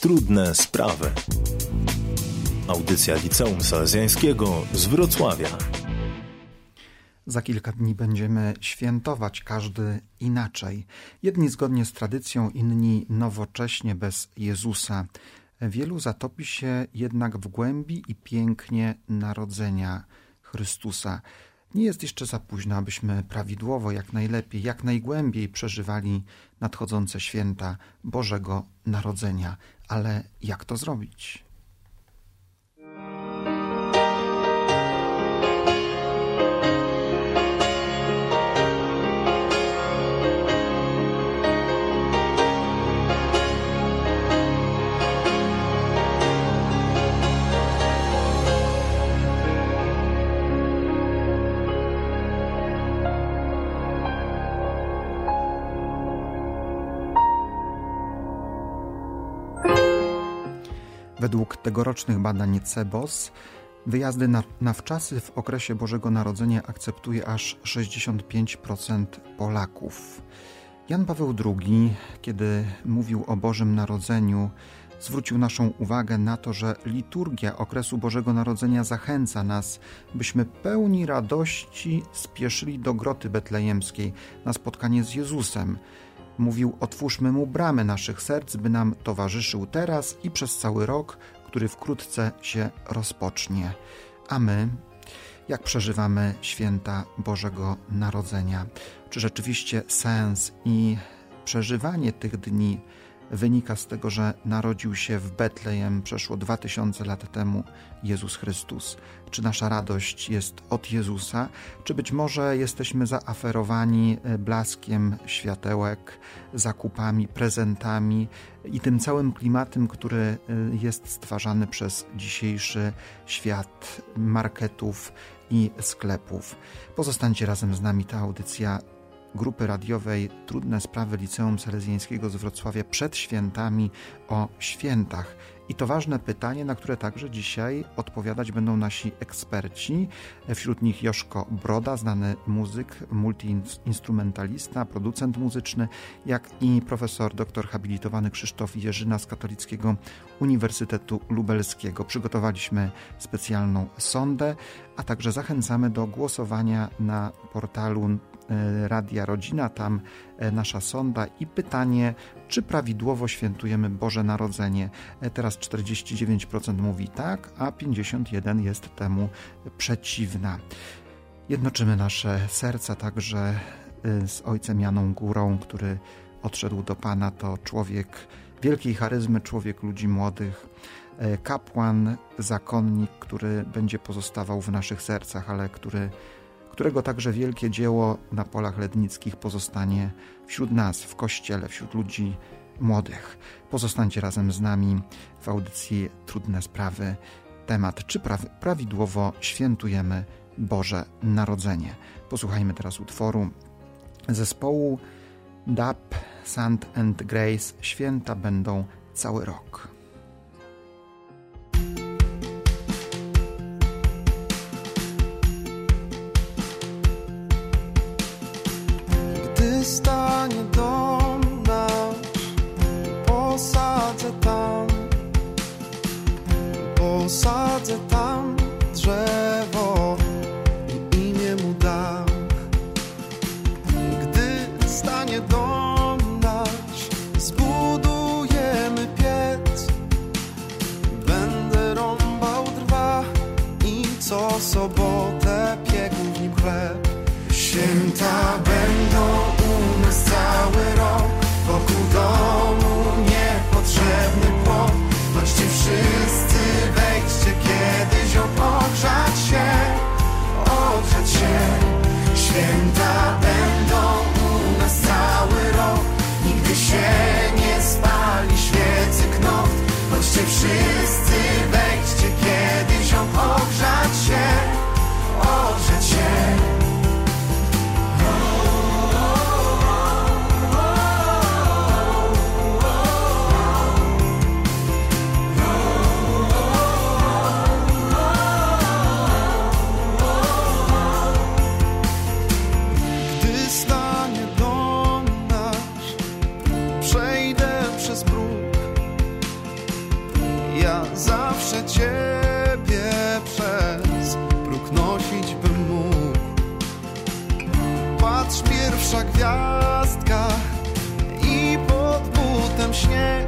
Trudne sprawy. Audycja Liceum Salezjańskiego z Wrocławia. Za kilka dni będziemy świętować, każdy inaczej. Jedni zgodnie z tradycją, inni nowocześnie, bez Jezusa. Wielu zatopi się jednak w głębi i pięknie narodzenia Chrystusa. Nie jest jeszcze za późno, abyśmy prawidłowo, jak najlepiej, jak najgłębiej przeżywali nadchodzące święta Bożego Narodzenia. Ale jak to zrobić? Według tegorocznych badań CEBOS wyjazdy na wczasy w okresie Bożego Narodzenia akceptuje aż 65% Polaków. Jan Paweł II, kiedy mówił o Bożym Narodzeniu, zwrócił naszą uwagę na to, że liturgia okresu Bożego Narodzenia zachęca nas, byśmy pełni radości spieszyli do groty betlejemskiej na spotkanie z Jezusem. Mówił: otwórzmy Mu bramy naszych serc, by nam towarzyszył teraz i przez cały rok, który wkrótce się rozpocznie. A my, jak przeżywamy święta Bożego Narodzenia? Czy rzeczywiście sens i przeżywanie tych dni wynika z tego, że narodził się w Betlejem przeszło 2000 lat temu Jezus Chrystus? Czy nasza radość jest od Jezusa? Czy być może jesteśmy zaaferowani blaskiem światełek, zakupami, prezentami i tym całym klimatem, który jest stwarzany przez dzisiejszy świat marketów i sklepów? Pozostańcie razem z nami, ta audycja grupy radiowej Trudne Sprawy Liceum Salezjańskiego z Wrocławia przed świętami, o świętach. I to ważne pytanie, na które także dzisiaj odpowiadać będą nasi eksperci. Wśród nich Joszko Broda, znany muzyk, multiinstrumentalista, producent muzyczny, jak i profesor doktor habilitowany Krzysztof Jerzyna z Katolickiego Uniwersytetu Lubelskiego. Przygotowaliśmy specjalną sondę, a także zachęcamy do głosowania na portalu Radia Rodzina, tam nasza sonda i pytanie, czy prawidłowo świętujemy Boże Narodzenie. Teraz 49% mówi tak, a 51% jest temu przeciwna. Jednoczymy nasze serca także z ojcem Janą Górą, który odszedł do Pana. To człowiek wielkiej charyzmy, człowiek ludzi młodych, kapłan, zakonnik, który będzie pozostawał w naszych sercach, ale którego także wielkie dzieło na polach lednickich pozostanie wśród nas, w Kościele, wśród ludzi młodych. Pozostańcie razem z nami w audycji Trudne Sprawy. Temat, czy prawidłowo świętujemy Boże Narodzenie. Posłuchajmy teraz utworu zespołu Dub, Sand and Grace. Święta będą cały rok. Stanie dom nasz, posadzę tam drzewo i imię mu dam. Gdy stanie dom nasz, zbudujemy piec, będę rąbał drwa i co sobotę piekł w nim chleb. Święta będą u nas cały rok, wokół domu niepotrzebny płot. Chodźcie wszyscy, wejdźcie kiedyś ogrzać się. Święta będą u nas cały rok, nigdy się nie spali świecy knot. Chodźcie wszyscy, wejdźcie kiedyś ogrzać się. pierwsza gwiazdka i pod butem śnieg.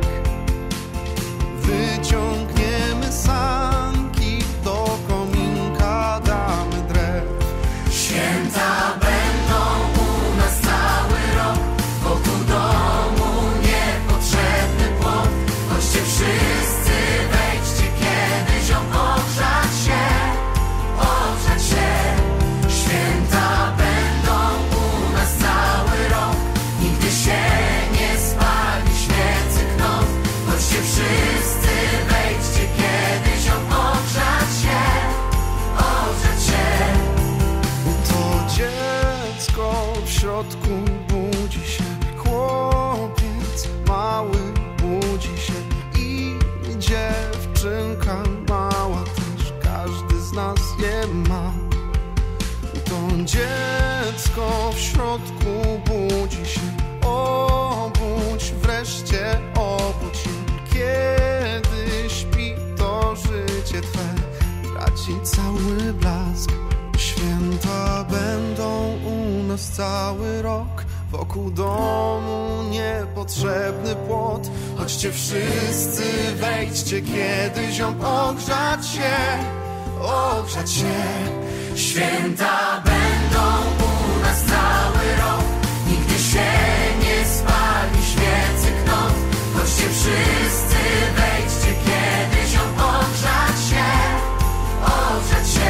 Wyciągniemy sanki, do kominka damy drew. Święta będą u nas cały rok, wokół domu niepotrzebny płot. Chodźcie wszyscy, wejdźcie kiedyś ogrzać się, ogrzać się. Święta będą u nas cały rok, nigdy się nie spali świecy knot. Chodźcie wszyscy, wejdźcie kiedyś ogrzać się, ogrzać się. To dziecko w środku budzi się, chłopiec mały budzi się i dziewczynka mała też, każdy z nas je ma. To dziecko w środku budzi się, obudź wreszcie, obudź się. Kiedy śpi, to życie twe traci cały blask. Święta będą u nas cały rok, wokół domu niepotrzebny płot. Chodźcie wszyscy, wejdźcie kiedyś ogrzać się, ogrzać się. Święta będą u nas cały rok, nigdy się nie spali świecy knot. Chodźcie wszyscy, wejdźcie kiedyś ogrzać się, ogrzać się.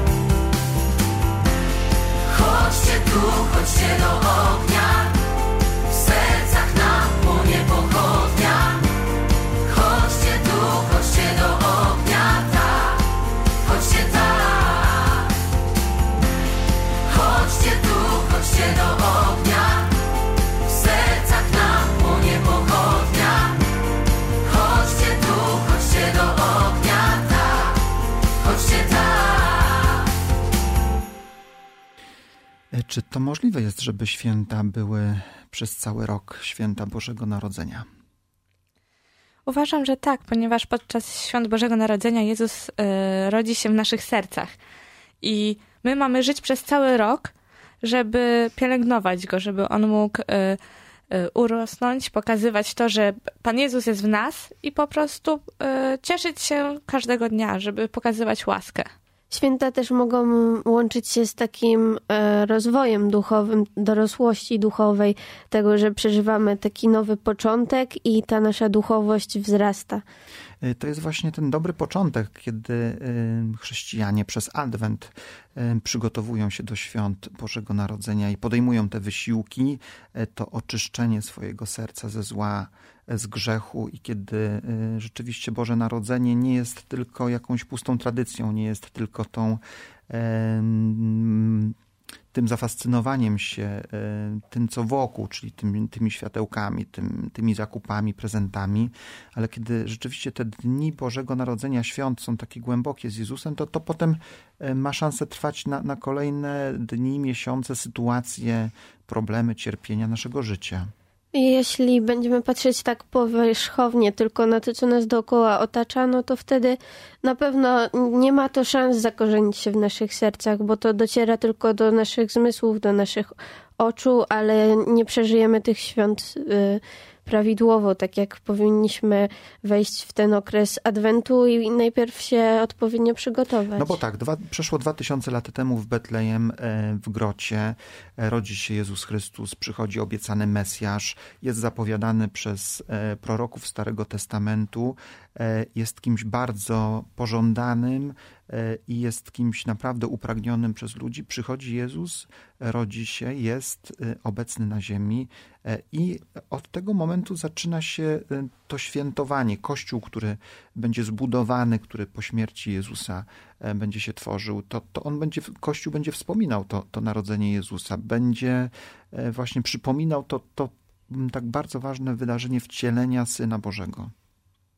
Chodźcie tu, chodźcie do ognia, w sercach nam płonie pochodnia. Chodźcie tu, chodźcie do ognia, tak, chodźcie tak. Chodźcie tu, chodźcie do ognia, w sercach nam płonie pochodnia. Chodźcie tu, chodźcie do ognia, tak, chodźcie tak. Czy to możliwe jest, żeby święta były przez cały rok, święta Bożego Narodzenia? Uważam, że tak, ponieważ podczas świąt Bożego Narodzenia Jezus rodzi się w naszych sercach. I my mamy żyć przez cały rok, żeby pielęgnować Go, żeby On mógł urosnąć, pokazywać to, że Pan Jezus jest w nas i po prostu cieszyć się każdego dnia, żeby pokazywać łaskę. Święta też mogą łączyć się z takim rozwojem duchowym, dorosłości duchowej, tego, że przeżywamy taki nowy początek i ta nasza duchowość wzrasta. To jest właśnie ten dobry początek, kiedy chrześcijanie przez Adwent przygotowują się do świąt Bożego Narodzenia i podejmują te wysiłki, to oczyszczenie swojego serca ze zła, z grzechu i kiedy rzeczywiście Boże Narodzenie nie jest tylko jakąś pustą tradycją, nie jest tylko tym zafascynowaniem się tym, co wokół, czyli tymi światełkami, tymi zakupami, prezentami, ale kiedy rzeczywiście te dni Bożego Narodzenia, świąt są takie głębokie z Jezusem, to potem ma szansę trwać na kolejne dni, miesiące, sytuacje, problemy, cierpienia naszego życia. Jeśli będziemy patrzeć tak powierzchownie tylko na to, co nas dookoła otacza, no to wtedy na pewno nie ma to szans zakorzenić się w naszych sercach, bo to dociera tylko do naszych zmysłów, do naszych oczu, ale nie przeżyjemy tych świąt prawidłowo, tak jak powinniśmy wejść w ten okres Adwentu i najpierw się odpowiednio przygotować. No bo tak, przeszło 2000 lat temu w Betlejem, w grocie, rodzi się Jezus Chrystus, przychodzi obiecany Mesjasz, jest zapowiadany przez proroków Starego Testamentu, jest kimś bardzo pożądanym i jest kimś naprawdę upragnionym przez ludzi. Przychodzi Jezus, rodzi się, jest obecny na ziemi i od tego momentu zaczyna się to świętowanie. Kościół, który będzie zbudowany, który po śmierci Jezusa będzie się tworzył, Kościół będzie wspominał to narodzenie Jezusa, będzie właśnie przypominał to tak bardzo ważne wydarzenie wcielenia Syna Bożego.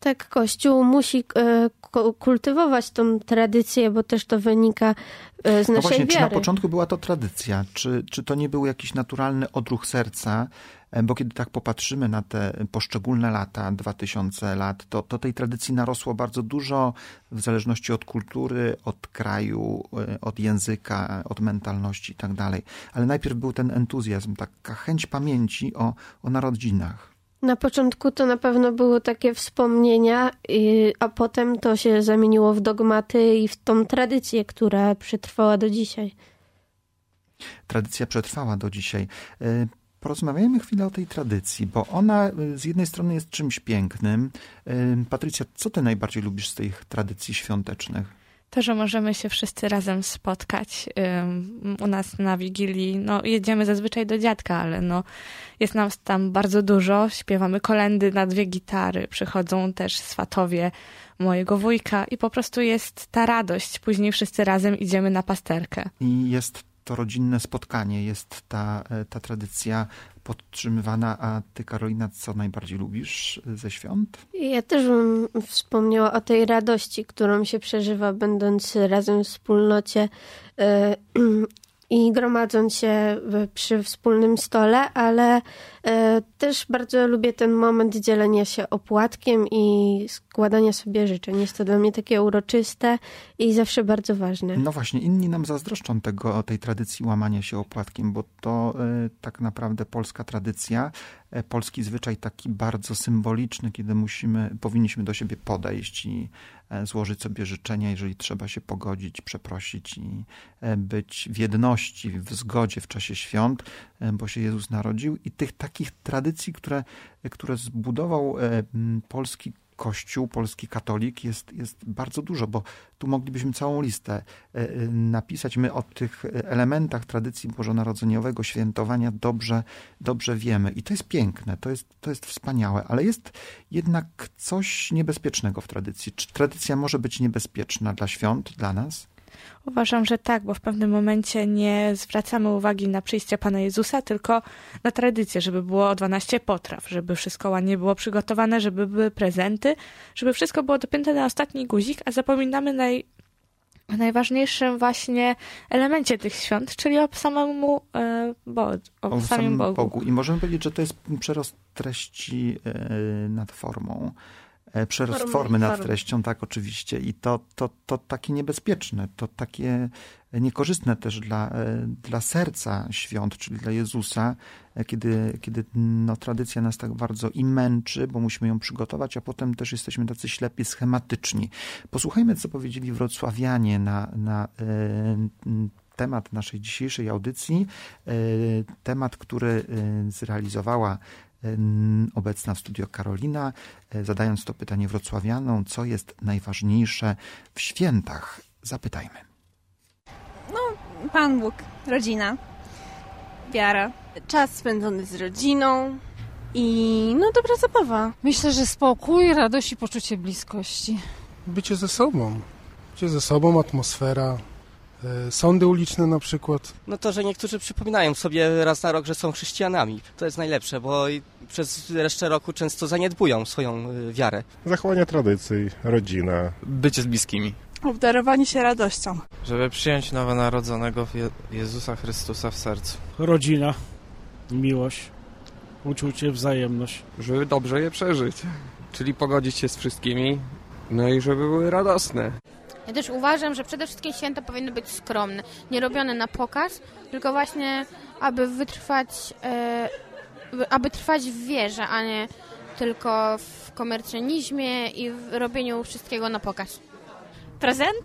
Tak, Kościół musi kultywować tą tradycję, bo też to wynika z naszej No właśnie, wiary. czy na początku była to tradycja? Czy to nie był jakiś naturalny odruch serca? Bo kiedy tak popatrzymy na te poszczególne lata, 2000 lat, to tej tradycji narosło bardzo dużo w zależności od kultury, od kraju, od języka, od mentalności i tak dalej. Ale najpierw był ten entuzjazm, taka chęć pamięci o narodzinach. Na początku to na pewno były takie wspomnienia, a potem to się zamieniło w dogmaty i w tą tradycję, która przetrwała do dzisiaj. Tradycja przetrwała do dzisiaj. Porozmawiajmy chwilę o tej tradycji, bo ona z jednej strony jest czymś pięknym. Patrycja, co ty najbardziej lubisz z tych tradycji świątecznych? To, że możemy się wszyscy razem spotkać u nas na Wigilii. No, jedziemy zazwyczaj do dziadka, ale no, jest nam tam bardzo dużo. Śpiewamy kolędy na 2 gitary. Przychodzą też swatowie mojego wujka i po prostu jest ta radość. Później wszyscy razem idziemy na pasterkę. I jest to rodzinne spotkanie, jest ta tradycja podtrzymywana. A ty, Karolina, co najbardziej lubisz ze świąt? Ja też bym wspomniała o tej radości, którą się przeżywa, będąc razem w wspólnocie i gromadząc się przy wspólnym stole, ale też bardzo lubię ten moment dzielenia się opłatkiem i składania sobie życzeń. Jest to dla mnie takie uroczyste i zawsze bardzo ważne. No właśnie, inni nam zazdroszczą tej tradycji łamania się opłatkiem, bo to tak naprawdę polska tradycja, polski zwyczaj taki bardzo symboliczny, kiedy powinniśmy do siebie podejść i złożyć sobie życzenia, jeżeli trzeba się pogodzić, przeprosić i być w jedności, w zgodzie w czasie świąt, bo się Jezus narodził. I tych takich tradycji, które zbudował polski Kościół, polski katolik jest bardzo dużo, bo tu moglibyśmy całą listę napisać. My o tych elementach tradycji bożonarodzeniowego świętowania dobrze wiemy. I to jest piękne, to jest wspaniałe, ale jest jednak coś niebezpiecznego w tradycji. Czy tradycja może być niebezpieczna dla świąt, dla nas? Uważam, że tak, bo w pewnym momencie nie zwracamy uwagi na przyjście Pana Jezusa, tylko na tradycję, żeby było 12 potraw, żeby wszystko ładnie było przygotowane, żeby były prezenty, żeby wszystko było dopięte na ostatni guzik, a zapominamy o najważniejszym właśnie elemencie tych świąt, czyli o samemu samym Bogu. I możemy powiedzieć, że to jest przerost treści nad formą. Przerost formy nad treścią, tak, oczywiście. I to takie niebezpieczne, to takie niekorzystne też dla serca świąt, czyli dla Jezusa, kiedy tradycja nas tak bardzo i męczy, bo musimy ją przygotować, a potem też jesteśmy tacy ślepi, schematyczni. Posłuchajmy, co powiedzieli wrocławianie na temat naszej dzisiejszej audycji, temat, który zrealizowała obecna w studio Karolina, zadając to pytanie wrocławianom, co jest najważniejsze w świętach? Zapytajmy. No, Pan Bóg, rodzina, wiara, czas spędzony z rodziną i dobra zabawa. Myślę, że spokój, radość i poczucie bliskości. Bycie ze sobą, atmosfera, sądy uliczne na przykład. No to, że niektórzy przypominają sobie raz na rok, że są chrześcijanami. To jest najlepsze, bo przez resztę roku często zaniedbują swoją wiarę. Zachowanie tradycji, rodzina. Bycie z bliskimi. Obdarowanie się radością. Żeby przyjąć nowonarodzonego Jezusa Chrystusa w sercu. Rodzina, miłość, uczucie, wzajemność. Żeby dobrze je przeżyć, czyli pogodzić się z wszystkimi, no i żeby były radosne. Ja też uważam, że przede wszystkim święta powinny być skromne, nie robione na pokaz, tylko właśnie, aby trwać w wierze, a nie tylko w komercjonizmie i w robieniu wszystkiego na pokaz. Prezenty?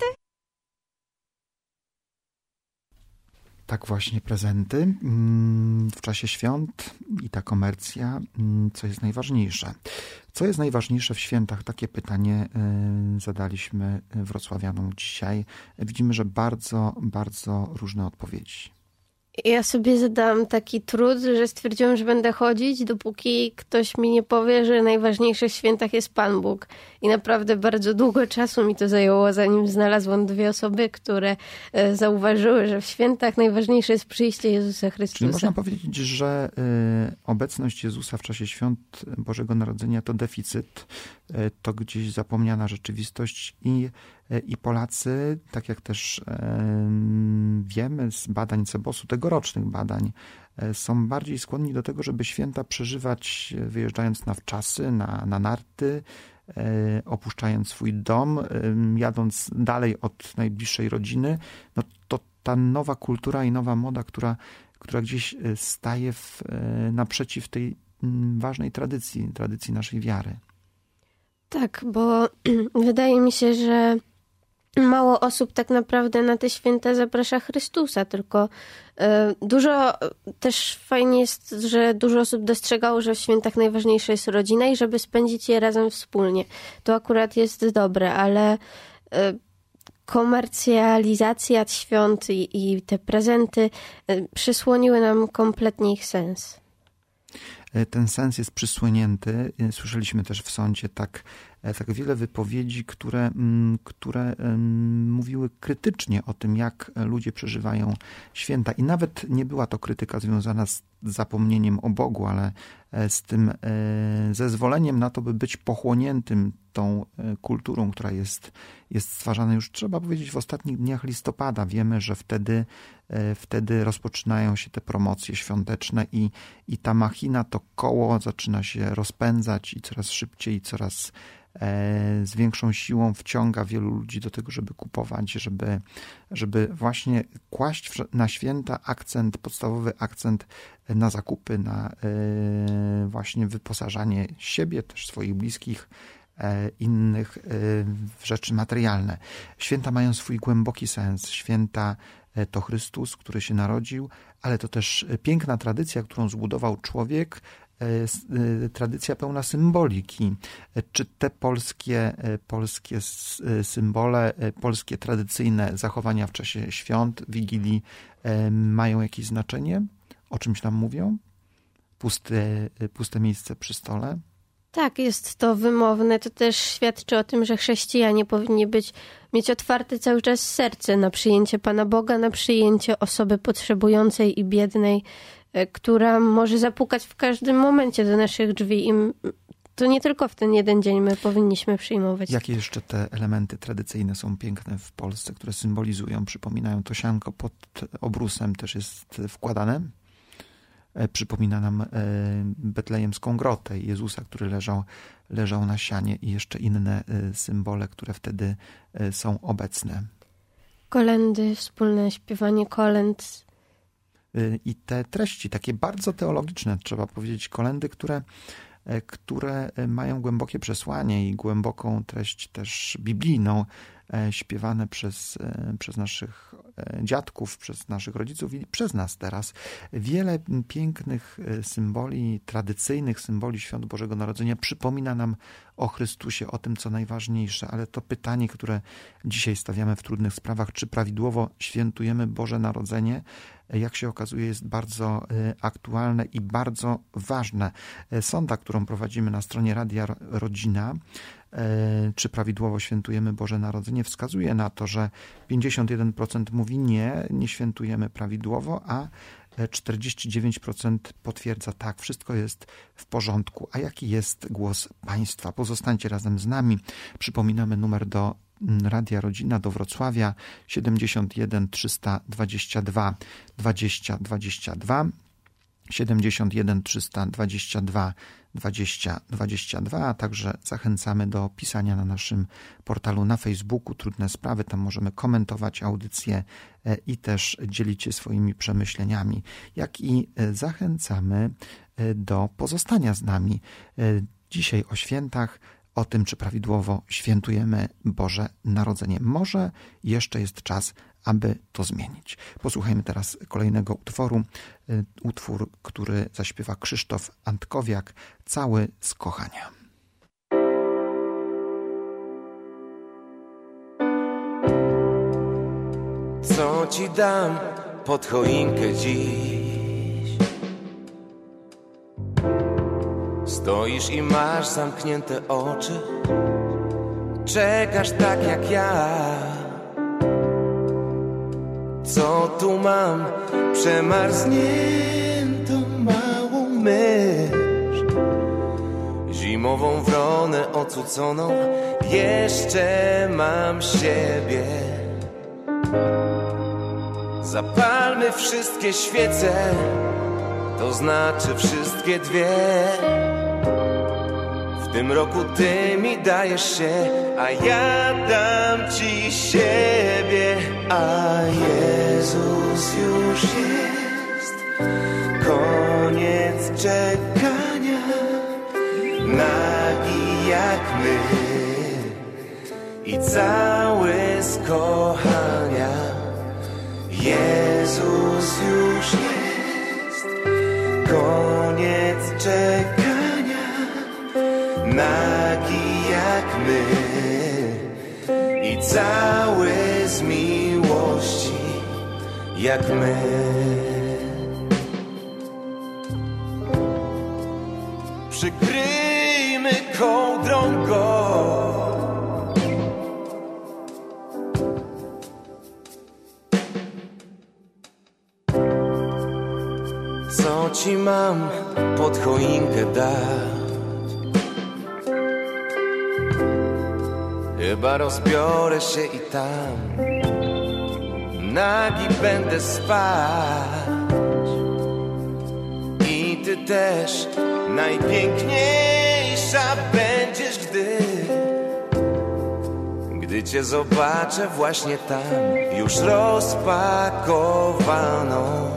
Tak właśnie, prezenty w czasie świąt i ta komercja, co jest najważniejsze. Co jest najważniejsze w świętach? Takie pytanie zadaliśmy wrocławianom dzisiaj. Widzimy, że bardzo, bardzo różne odpowiedzi. Ja sobie zadałam taki trud, że stwierdziłam, że będę chodzić, dopóki ktoś mi nie powie, że najważniejsze w świętach jest Pan Bóg. I naprawdę bardzo długo czasu mi to zajęło, zanim znalazłam 2 osoby, które zauważyły, że w świętach najważniejsze jest przyjście Jezusa Chrystusa. Czyli można powiedzieć, że obecność Jezusa w czasie świąt Bożego Narodzenia to deficyt, to gdzieś zapomniana rzeczywistość i Polacy, tak jak też wiemy z badań CBOS-u, tegorocznych badań, są bardziej skłonni do tego, żeby święta przeżywać wyjeżdżając na wczasy, na narty, opuszczając swój dom, jadąc dalej od najbliższej rodziny. No to ta nowa kultura i nowa moda, która gdzieś staje naprzeciw tej ważnej tradycji naszej wiary. Tak, bo wydaje mi się, że mało osób tak naprawdę na te święta zaprasza Chrystusa, tylko dużo też fajnie jest, że dużo osób dostrzegało, że w świętach najważniejsza jest rodzina i żeby spędzić je razem wspólnie. To akurat jest dobre, ale komercjalizacja świąt i te prezenty przysłoniły nam kompletnie ich sens. Ten sens jest przysłonięty. Słyszeliśmy też w sądzie tak wiele wypowiedzi, które mówiły krytycznie o tym, jak ludzie przeżywają święta. I nawet nie była to krytyka związana z zapomnieniem o Bogu, ale z tym zezwoleniem na to, by być pochłoniętym tą kulturą, która jest stwarzana już, trzeba powiedzieć, w ostatnich dniach listopada. Wiemy, że wtedy rozpoczynają się te promocje świąteczne i ta machina, to koło zaczyna się rozpędzać i coraz szybciej, coraz z większą siłą wciąga wielu ludzi do tego, żeby kupować, żeby właśnie kłaść na święta podstawowy akcent na zakupy, na właśnie wyposażanie siebie, też swoich bliskich, innych w rzeczy materialne. Święta mają swój głęboki sens. Święta to Chrystus, który się narodził, ale to też piękna tradycja, którą zbudował człowiek, tradycja pełna symboliki. Czy te polskie symbole, polskie tradycyjne zachowania w czasie świąt, Wigilii mają jakieś znaczenie? O czymś nam mówią? Puste miejsce przy stole? Tak, jest to wymowne. To też świadczy o tym, że chrześcijanie powinni mieć otwarte cały czas serce na przyjęcie Pana Boga, na przyjęcie osoby potrzebującej i biednej, która może zapukać w każdym momencie do naszych drzwi. I to nie tylko w ten jeden dzień my powinniśmy przyjmować. Jakie jeszcze te elementy tradycyjne są piękne w Polsce, które symbolizują, przypominają? To sianko pod obrusem też jest wkładane. Przypomina nam betlejemską grotę Jezusa, który leżał na sianie i jeszcze inne symbole, które wtedy są obecne. Kolendy, wspólne śpiewanie kolęd. I te treści, takie bardzo teologiczne, trzeba powiedzieć, kolendy, które mają głębokie przesłanie i głęboką treść też biblijną, śpiewane przez naszych dziadków, przez naszych rodziców i przez nas teraz. Wiele pięknych symboli, tradycyjnych symboli świąt Bożego Narodzenia przypomina nam o Chrystusie, o tym, co najważniejsze, ale to pytanie, które dzisiaj stawiamy w trudnych sprawach, czy prawidłowo świętujemy Boże Narodzenie, jak się okazuje, jest bardzo aktualne i bardzo ważne. Sonda, którą prowadzimy na stronie Radia Rodzina, czy prawidłowo świętujemy Boże Narodzenie, wskazuje na to, że 51% mówi nie świętujemy prawidłowo, a 49% potwierdza tak, wszystko jest w porządku. A jaki jest głos państwa? Pozostańcie razem z nami. Przypominamy numer do Radia Rodzina do Wrocławia 71 322 20 22, 71 322 20 22, a także zachęcamy do pisania na naszym portalu na Facebooku Trudne Sprawy. Tam możemy komentować audycje i też dzielić się swoimi przemyśleniami, jak i zachęcamy do pozostania z nami dzisiaj o świętach, o tym, czy prawidłowo świętujemy Boże Narodzenie. Może jeszcze jest czas, aby to zmienić. Posłuchajmy teraz kolejnego utworu. Utwór, który zaśpiewa Krzysztof Antkowiak, Cały z kochania. Co ci dam, pod choinkę dziś. Stoisz i masz zamknięte oczy, czekasz tak jak ja. Co tu mam? Przemarzniętą małą mysz, zimową wronę ocuconą. Jeszcze mam siebie. Zapalmy wszystkie świece, to znaczy wszystkie dwie. W tym roku ty mi dajesz się, a ja dam ci siebie. A Jezus już jest, koniec czekania, nagi jak my i cały z kochania. Jezus już jest, koniec czekania, nagi jak my i cały z miłości jak my. Przykryjmy kołdrą go, co ci mam pod choinkę dać? Chyba rozbiorę się i tam nagi będę spać. I ty też najpiękniejsza będziesz, gdy cię zobaczę właśnie tam, już rozpakowaną.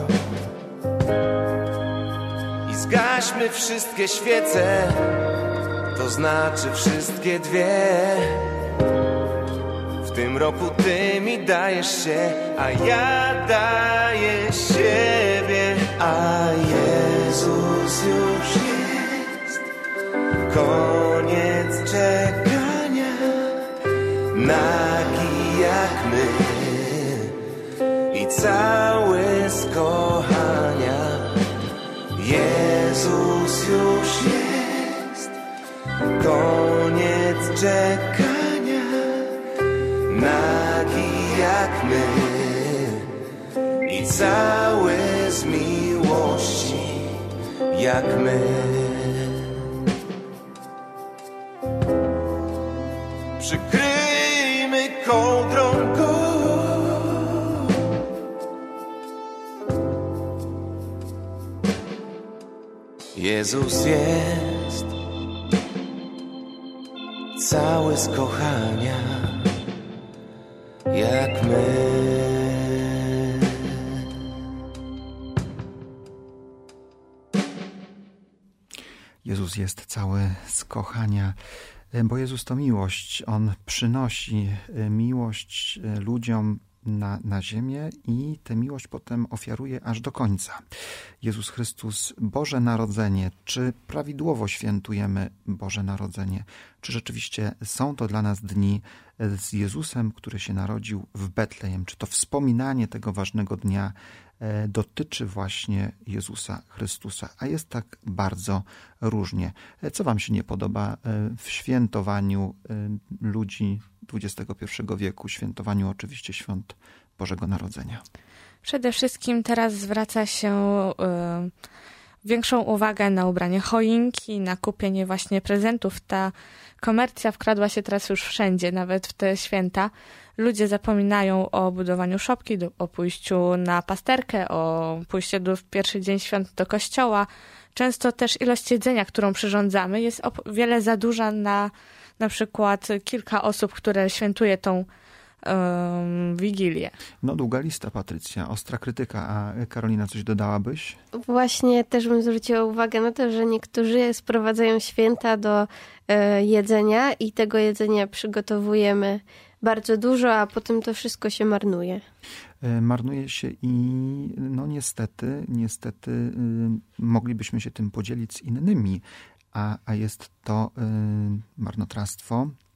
I zgaśmy wszystkie świece, to znaczy wszystkie dwie. W tym roku ty mi dajesz się, a ja daję siebie. A Jezus już jest, koniec czekania, nagi jak my i cały z kochania. Jezus już jest, koniec czekania, nagi jak my i cały z miłości jak my. Przykryjmy kołdrą go, Jezus jest, cały z kochania jak my. Jezus jest cały z kochania, bo Jezus to miłość. On przynosi miłość ludziom na ziemię i tę miłość potem ofiaruje aż do końca. Jezus Chrystus, Boże Narodzenie. Czy prawidłowo świętujemy Boże Narodzenie? Czy rzeczywiście są to dla nas dni z Jezusem, który się narodził w Betlejem? Czy to wspominanie tego ważnego dnia dotyczy właśnie Jezusa Chrystusa? A jest tak bardzo różnie. Co wam się nie podoba w świętowaniu ludzi XXI wieku, świętowaniu oczywiście świąt Bożego Narodzenia? Przede wszystkim teraz zwraca się większą uwagę na ubranie choinki, na kupienie właśnie prezentów. Ta komercja wkradła się teraz już wszędzie, nawet w te święta. Ludzie zapominają o budowaniu szopki, o pójściu na pasterkę, o pójściu w pierwszy dzień świąt do kościoła. Często też ilość jedzenia, którą przyrządzamy, jest o wiele za duża na przykład kilka osób, które świętuje tą Wigilię. No długa lista, Patrycja, ostra krytyka. A Karolina, coś dodałabyś? Właśnie też bym zwróciła uwagę na to, że niektórzy sprowadzają święta do jedzenia i tego jedzenia przygotowujemy bardzo dużo, a potem to wszystko się marnuje. Marnuje się i no niestety moglibyśmy się tym podzielić z innymi, a jest to marnotrawstwo.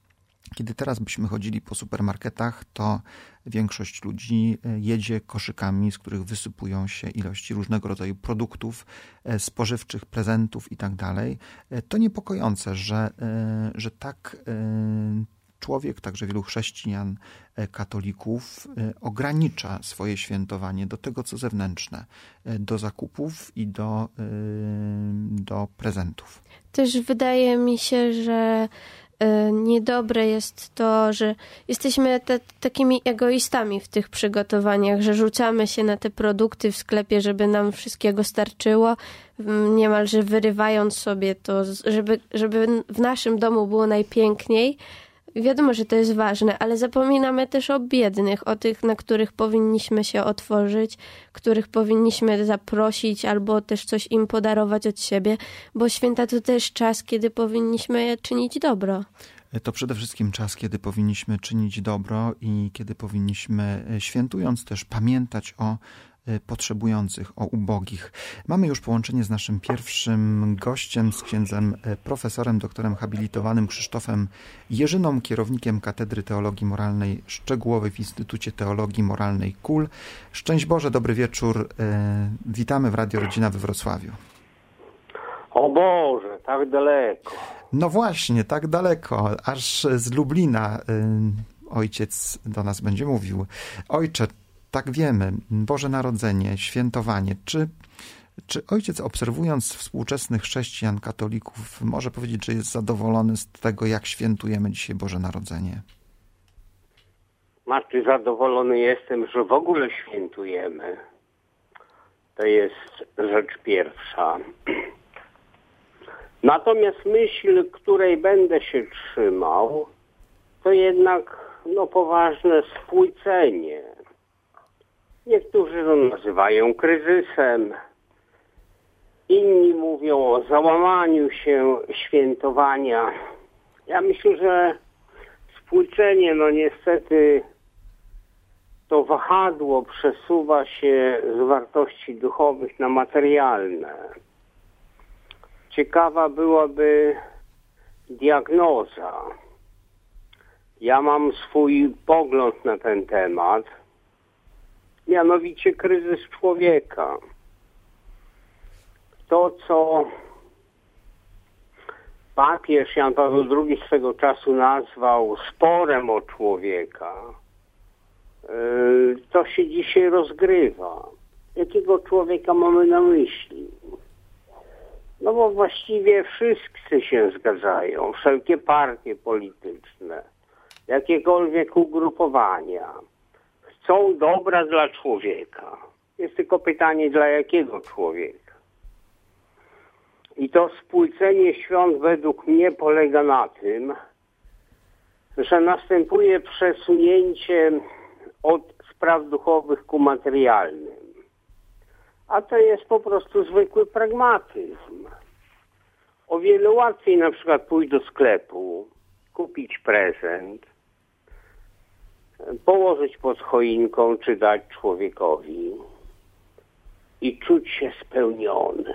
Kiedy teraz byśmy chodzili po supermarketach, to większość ludzi jedzie koszykami, z których wysypują się ilości różnego rodzaju produktów spożywczych, prezentów itd. To niepokojące, że tak człowiek, także wielu chrześcijan, katolików ogranicza swoje świętowanie do tego, co zewnętrzne, do zakupów i do prezentów. Też wydaje mi się, że niedobre jest to, że jesteśmy takimi egoistami w tych przygotowaniach, że rzucamy się na te produkty w sklepie, żeby nam wszystkiego starczyło, niemalże wyrywając sobie to, żeby w naszym domu było najpiękniej. Wiadomo, że to jest ważne, ale zapominamy też o biednych, o tych, na których powinniśmy się otworzyć, których powinniśmy zaprosić albo też coś im podarować od siebie, bo święta to też czas, kiedy powinniśmy czynić dobro. To przede wszystkim czas, kiedy powinniśmy czynić dobro i kiedy powinniśmy, świętując też, pamiętać o potrzebujących, o ubogich. Mamy już połączenie z naszym pierwszym gościem, z księdzem profesorem, doktorem habilitowanym Krzysztofem Jerzyną, kierownikiem Katedry Teologii Moralnej Szczegółowej w Instytucie Teologii Moralnej KUL. Szczęść Boże, dobry wieczór. Witamy w Radio Rodzina we Wrocławiu. O Boże, tak daleko. No właśnie, tak daleko, aż z Lublina ojciec do nas będzie mówił. Ojcze, tak wiemy, Boże Narodzenie, świętowanie. Czy ojciec, obserwując współczesnych chrześcijan, katolików, może powiedzieć, że jest zadowolony z tego, jak świętujemy dzisiaj Boże Narodzenie? Znaczy, zadowolony jestem, że w ogóle świętujemy. To jest rzecz pierwsza. Natomiast myśl, której będę się trzymał, to jednak poważne spłycenie. Niektórzy to nazywają kryzysem, inni mówią o załamaniu się świętowania. Ja myślę, że spłycenie, niestety to wahadło przesuwa się z wartości duchowych na materialne. Ciekawa byłaby diagnoza. Ja mam swój pogląd na ten temat. Mianowicie kryzys człowieka. To, co papież Jan Paweł II swego czasu nazwał sporem o człowieka, to się dzisiaj rozgrywa. Jakiego człowieka mamy na myśli? Bo właściwie wszyscy się zgadzają, wszelkie partie polityczne, jakiekolwiek ugrupowania. Chcą dobra dla człowieka. Jest tylko pytanie, dla jakiego człowieka. I to spłycenie świąt według mnie polega na tym, że następuje przesunięcie od spraw duchowych ku materialnym. A to jest po prostu zwykły pragmatyzm. O wiele łatwiej na przykład pójść do sklepu, kupić prezent, położyć pod choinką czy dać człowiekowi i czuć się spełnionym.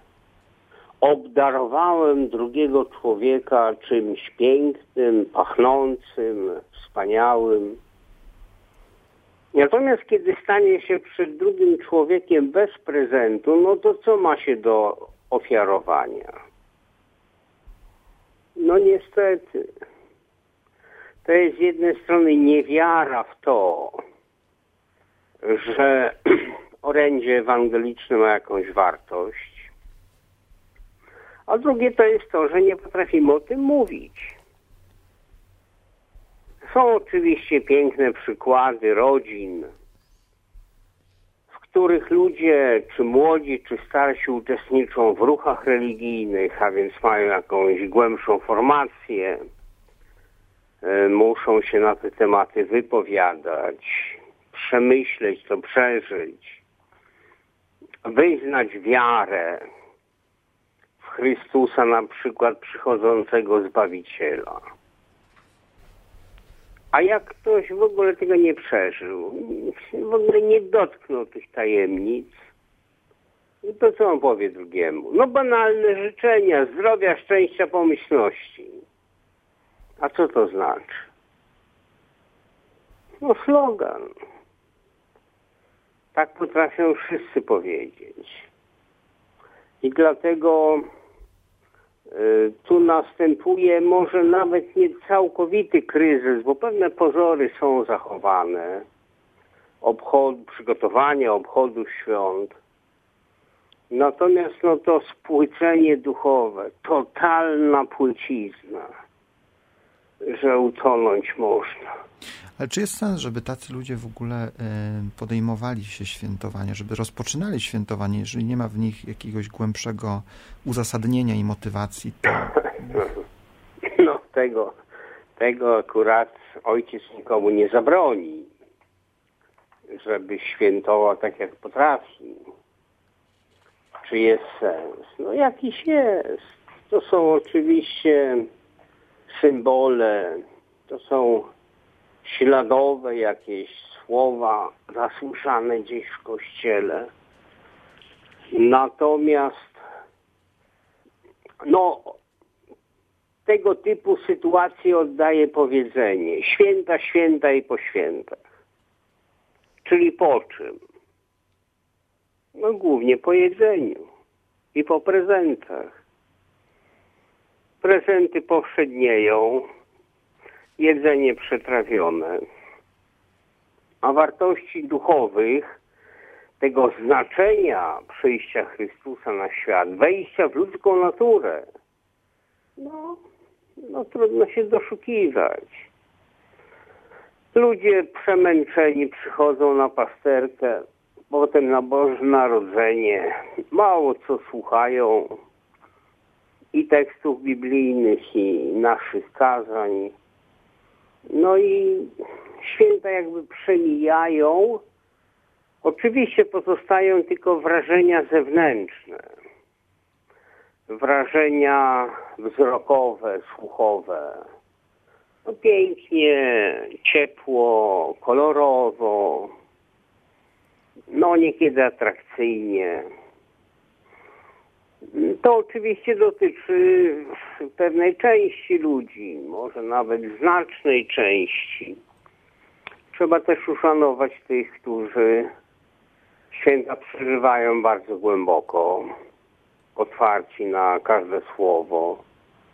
Obdarowałem drugiego człowieka czymś pięknym, pachnącym, wspaniałym. Natomiast kiedy stanie się przed drugim człowiekiem bez prezentu, to co ma się do ofiarowania? Niestety. To jest z jednej strony niewiara w to, że orędzie ewangeliczne ma jakąś wartość, a drugie to jest to, że nie potrafimy o tym mówić. Są oczywiście piękne przykłady rodzin, w których ludzie, czy młodzi, czy starsi, uczestniczą w ruchach religijnych, a więc mają jakąś głębszą formację, muszą się na te tematy wypowiadać, przemyśleć to, przeżyć, wyznać wiarę w Chrystusa, na przykład przychodzącego Zbawiciela. A jak ktoś w ogóle tego nie przeżył, w ogóle nie dotknął tych tajemnic, to co on powie drugiemu? Banalne życzenia, zdrowia, szczęścia, pomyślności. A co to znaczy? No slogan. Tak potrafią wszyscy powiedzieć. I dlatego tu następuje może nawet nie całkowity kryzys, bo pewne pozory są zachowane. Przygotowanie obchodu świąt. Natomiast to spłycenie duchowe, totalna płycizna, że utonąć można. Ale czy jest sens, żeby tacy ludzie w ogóle podejmowali się świętowania, żeby rozpoczynali świętowanie, jeżeli nie ma w nich jakiegoś głębszego uzasadnienia i motywacji? To... No tego akurat ojciec nikomu nie zabroni, żeby świętował tak jak potrafi. Czy jest sens? No jakiś jest. To są oczywiście symbole, to są śladowe jakieś słowa zasłyszane gdzieś w kościele. Natomiast tego typu sytuacje oddaje powiedzenie: święta, święta i po świętach. Czyli po czym? No głównie po jedzeniu i po prezentach. Prezenty powszednieją, jedzenie przetrawione, a wartości duchowych, tego znaczenia przyjścia Chrystusa na świat, wejścia w ludzką naturę, no trudno się doszukiwać. Ludzie przemęczeni przychodzą na pasterkę, potem na Boże Narodzenie, mało co słuchają i tekstów biblijnych, i naszych kazań. No i święta jakby przemijają. Oczywiście pozostają tylko wrażenia zewnętrzne. Wrażenia wzrokowe, słuchowe. No pięknie, ciepło, kolorowo. No niekiedy atrakcyjnie. To oczywiście dotyczy pewnej części ludzi, może nawet znacznej części. Trzeba też uszanować tych, którzy święta przeżywają bardzo głęboko, otwarci na każde słowo,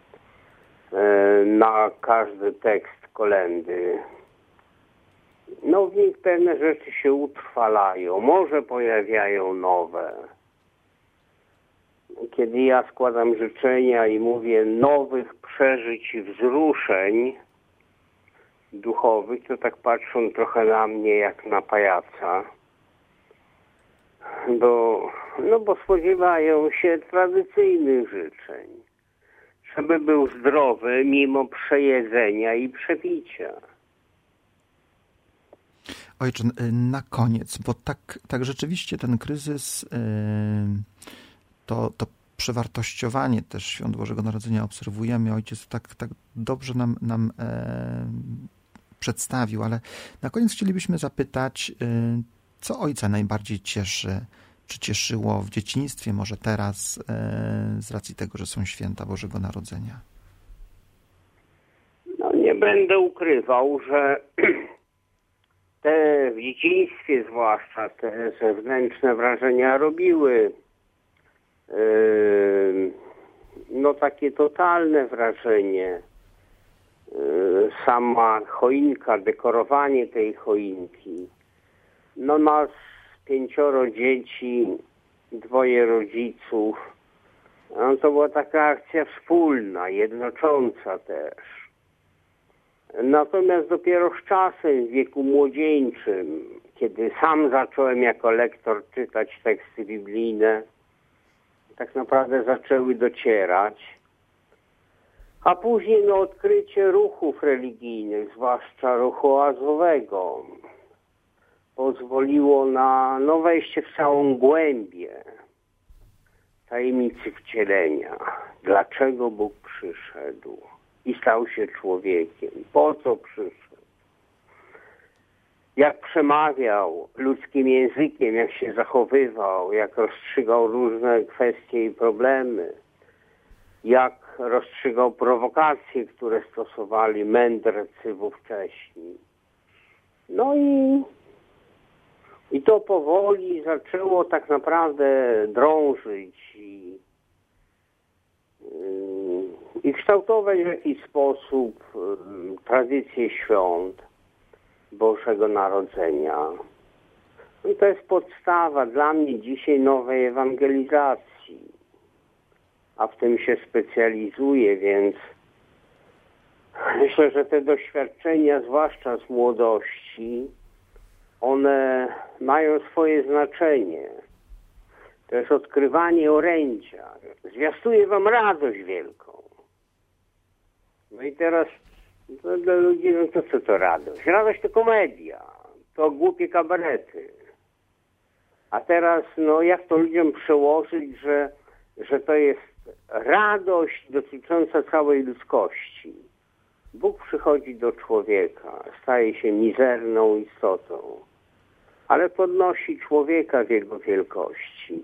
na każdy tekst kolędy. No w nich pewne rzeczy się utrwalają, może pojawiają nowe. Kiedy ja składam życzenia i mówię nowych przeżyć i wzruszeń duchowych, to tak patrzą trochę na mnie jak na pajaca. Bo spodziewają się tradycyjnych życzeń. Żeby był zdrowy mimo przejedzenia i przepicia. Ojcze, na koniec, bo tak rzeczywiście ten kryzys, to przewartościowanie też świąt Bożego Narodzenia obserwujemy. Ojciec tak dobrze nam przedstawił, ale na koniec chcielibyśmy zapytać, co ojca najbardziej cieszy, czy cieszyło w dzieciństwie, może teraz, z racji tego, że są święta Bożego Narodzenia? No nie będę ukrywał, że te w dzieciństwie zwłaszcza te zewnętrzne wrażenia robiły takie totalne wrażenie. Sama choinka, dekorowanie tej choinki. Nas 5 dzieci, 2 rodziców. To była taka akcja wspólna, jednocząca też. Natomiast dopiero z czasem, w wieku młodzieńczym, kiedy sam zacząłem jako lektor czytać teksty biblijne, tak naprawdę zaczęły docierać. A później odkrycie ruchów religijnych, zwłaszcza ruchu oazowego, pozwoliło na wejście w całą głębię tajemnicy wcielenia. Dlaczego Bóg przyszedł i stał się człowiekiem? Po co przyszedł? Jak przemawiał ludzkim językiem, jak się zachowywał, jak rozstrzygał różne kwestie i problemy, jak rozstrzygał prowokacje, które stosowali mędrcy wówcześni. No i to powoli zaczęło tak naprawdę drążyć i kształtować w jakiś sposób tradycję świąt Bożego Narodzenia. I to jest podstawa dla mnie dzisiaj nowej ewangelizacji, a w tym się specjalizuję, więc myślę, że te doświadczenia, zwłaszcza z młodości, one mają swoje znaczenie. To jest odkrywanie orędzia. Zwiastuję wam radość wielką. No i teraz dla ludzi, no to co to radość? Radość to komedia, to głupie kabarety. A teraz, no jak to ludziom przełożyć, że to jest radość dotycząca całej ludzkości. Bóg przychodzi do człowieka, staje się mizerną istotą, ale podnosi człowieka w jego wielkości.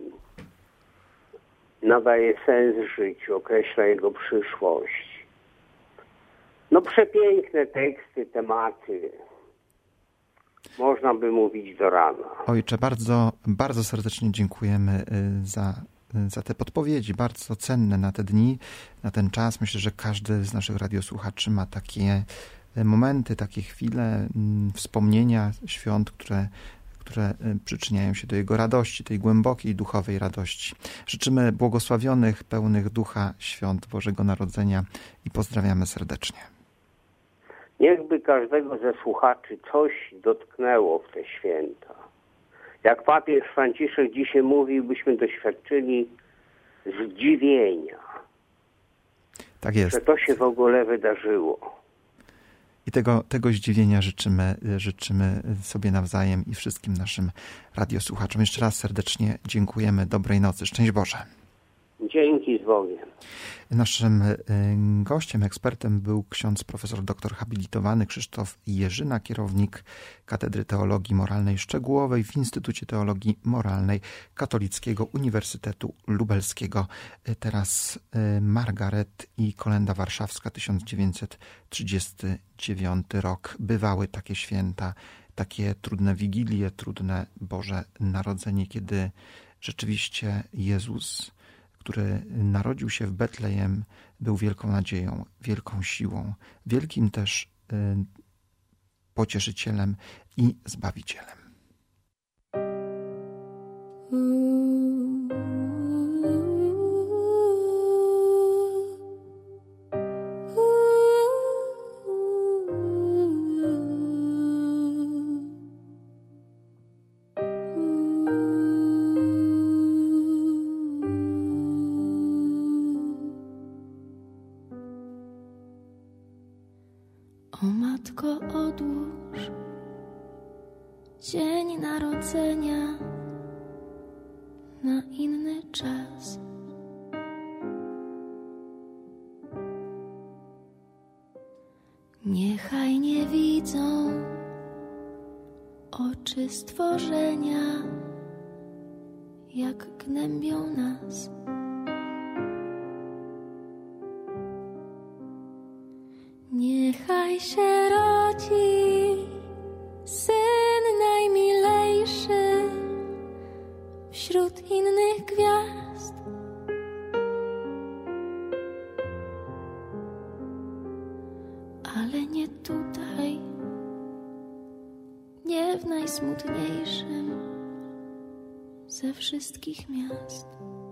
Nadaje sens życiu, określa jego przyszłość. No przepiękne teksty, tematy. Można by mówić do rana. Ojcze, bardzo, bardzo serdecznie dziękujemy za te podpowiedzi, bardzo cenne na te dni, na ten czas. Myślę, że każdy z naszych radiosłuchaczy ma takie momenty, takie chwile, wspomnienia świąt, które przyczyniają się do jego radości, tej głębokiej duchowej radości. Życzymy błogosławionych, pełnych ducha świąt Bożego Narodzenia i pozdrawiamy serdecznie. Niechby każdego ze słuchaczy coś dotknęło w te święta. Jak papież Franciszek dzisiaj mówił, byśmy doświadczyli zdziwienia. Tak jest. Że to się w ogóle wydarzyło. I tego zdziwienia życzymy sobie nawzajem i wszystkim naszym radiosłuchaczom. Jeszcze raz serdecznie dziękujemy. Dobrej nocy. Szczęść Boże. Dzięki, z Bogiem. Naszym gościem, ekspertem był ksiądz profesor doktor habilitowany Krzysztof Jerzyna, kierownik Katedry Teologii Moralnej Szczegółowej w Instytucie Teologii Moralnej Katolickiego Uniwersytetu Lubelskiego. Teraz Margaret i Kolenda Warszawska, 1939 rok. Bywały takie święta, takie trudne Wigilie, trudne Boże Narodzenie, kiedy rzeczywiście Jezus, który narodził się w Betlejem, był wielką nadzieją, wielką siłą, wielkim też pocieszycielem i zbawicielem. O matko, odłóż dzień narodzenia na inny czas. Niechaj nie widzą oczy stworzenia, jak gnębią nas. Niechaj się rodzi Syn najmilejszy wśród innych gwiazd. Ale nie tutaj, nie w najsmutniejszym ze wszystkich miast.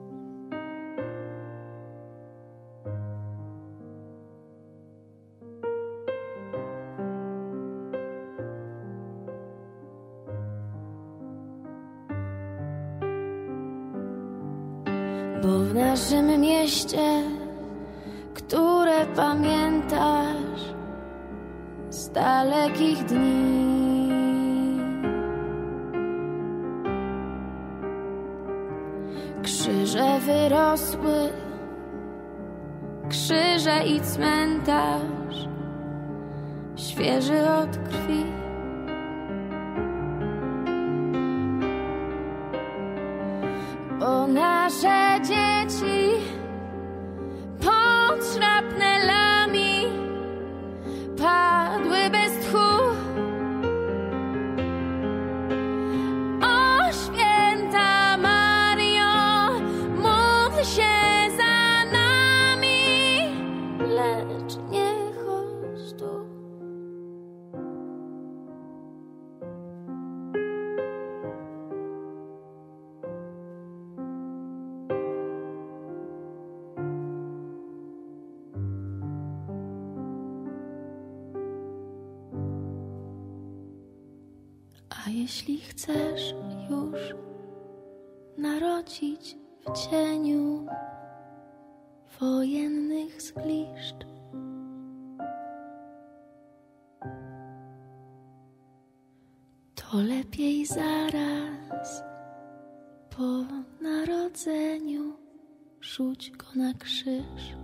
Bo w naszym mieście, które pamiętasz z dalekich dni, krzyże wyrosły, krzyże i cmentarz, świeży od krwi. Bo nasze dzieci potrzebowały A jeśli chcesz już narodzić w cieniu wojennych zgliszcz, to lepiej zaraz po narodzeniu rzuć go na krzyż.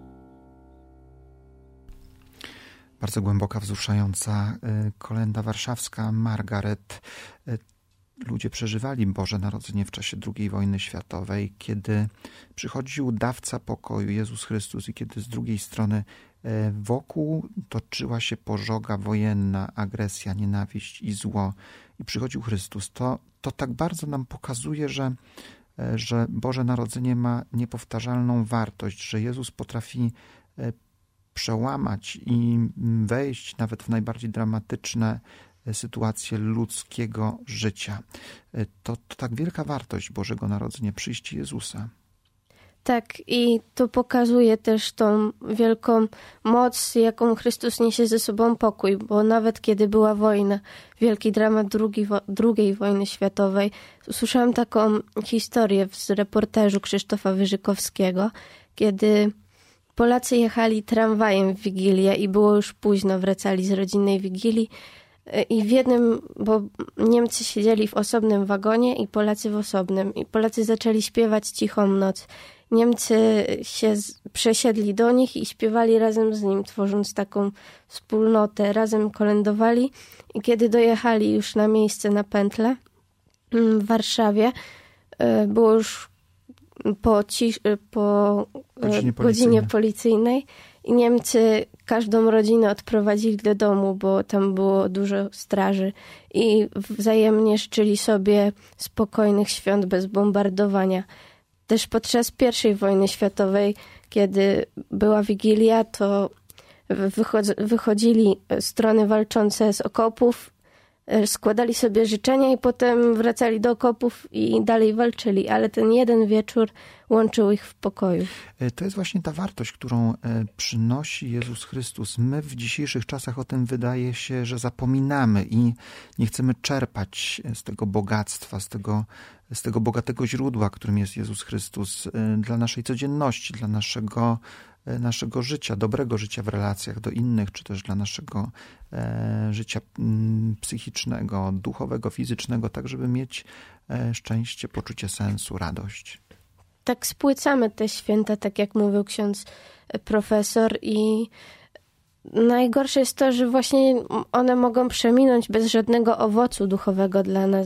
Bardzo głęboka, wzruszająca kolęda warszawska Margaret. Ludzie przeżywali Boże Narodzenie w czasie II wojny światowej, kiedy przychodził dawca pokoju, Jezus Chrystus, i kiedy z drugiej strony wokół toczyła się pożoga wojenna, agresja, nienawiść i zło. I przychodził Chrystus. To tak bardzo nam pokazuje, że Boże Narodzenie ma niepowtarzalną wartość, że Jezus potrafi przełamać i wejść nawet w najbardziej dramatyczne sytuacje ludzkiego życia. To tak wielka wartość Bożego Narodzenia, przyjście Jezusa. Tak, i to pokazuje też tą wielką moc, jaką Chrystus niesie ze sobą pokój, bo nawet kiedy była wojna, wielki dramat II wojny światowej, usłyszałam taką historię z reportażu Krzysztofa Wyżykowskiego, kiedy Polacy jechali tramwajem w Wigilię i było już późno, wracali z rodzinnej Wigilii i w jednym, bo Niemcy siedzieli w osobnym wagonie i Polacy w osobnym i Polacy zaczęli śpiewać Cichą noc. Niemcy się przesiedli do nich i śpiewali razem z nim, tworząc taką wspólnotę, razem kolędowali i kiedy dojechali już na miejsce, na pętlę w Warszawie, było już po godzinie policyjnej i Niemcy każdą rodzinę odprowadzili do domu, bo tam było dużo straży i wzajemnie życzyli sobie spokojnych świąt bez bombardowania. Też podczas I wojny światowej, kiedy była Wigilia, to wychodzili strony walczące z okopów, składali sobie życzenia i potem wracali do okopów i dalej walczyli, ale ten jeden wieczór łączył ich w pokoju. To jest właśnie ta wartość, którą przynosi Jezus Chrystus. My w dzisiejszych czasach o tym wydaje się, że zapominamy i nie chcemy czerpać z tego bogactwa, z tego bogatego źródła, którym jest Jezus Chrystus dla naszej codzienności, dla naszego życia, dobrego życia w relacjach do innych, czy też dla naszego życia psychicznego, duchowego, fizycznego, tak żeby mieć szczęście, poczucie sensu, radość. Tak spłycamy te święta, tak jak mówił ksiądz profesor, i najgorsze jest to, że właśnie one mogą przeminąć bez żadnego owocu duchowego dla nas.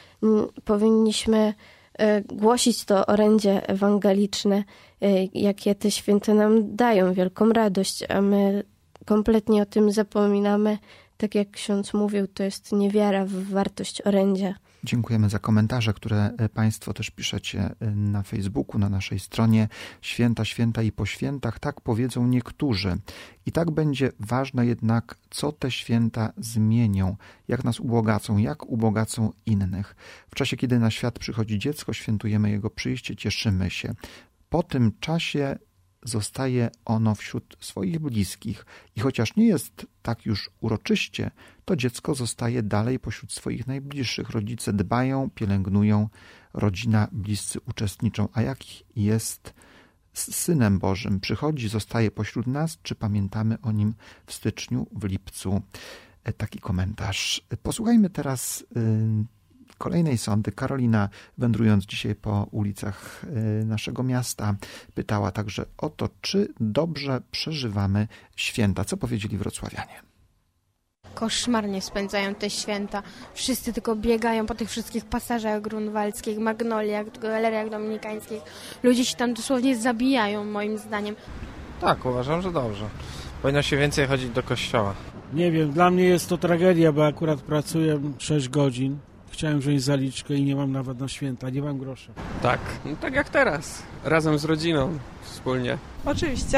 Powinniśmy głosić to orędzie ewangeliczne, jakie te święta nam dają, wielką radość, a my kompletnie o tym zapominamy. Tak jak ksiądz mówił, to jest niewiara w wartość orędzia. Dziękujemy za komentarze, które Państwo też piszecie na Facebooku, na naszej stronie. Święta, święta i po świętach, tak powiedzą niektórzy. I tak będzie ważne jednak, co te święta zmienią, jak nas ubogacą, jak ubogacą innych. W czasie, kiedy na świat przychodzi dziecko, świętujemy jego przyjście, cieszymy się. Po tym czasie zostaje ono wśród swoich bliskich i chociaż nie jest tak już uroczyście, to dziecko zostaje dalej pośród swoich najbliższych. Rodzice dbają, pielęgnują, rodzina, bliscy uczestniczą. A jak jest z Synem Bożym? Przychodzi, zostaje pośród nas, czy pamiętamy o Nim w styczniu, w lipcu? Taki komentarz. Posłuchajmy teraz kolejnej sondy. Karolina, wędrując dzisiaj po ulicach naszego miasta, pytała także o to, czy dobrze przeżywamy święta. Co powiedzieli wrocławianie? Koszmarnie spędzają te święta. Wszyscy tylko biegają po tych wszystkich pasażach grunwaldzkich, magnoliach, galeriach dominikańskich. Ludzie się tam dosłownie zabijają, moim zdaniem. Tak, uważam, że dobrze. Powinno się więcej chodzić do kościoła. Nie wiem, dla mnie jest to tragedia, bo akurat pracuję 6 godzin. Chciałem wziąć zaliczkę i nie mam nawet na święta, nie mam grosza. Tak, no tak jak teraz. Razem z rodziną, wspólnie. Oczywiście.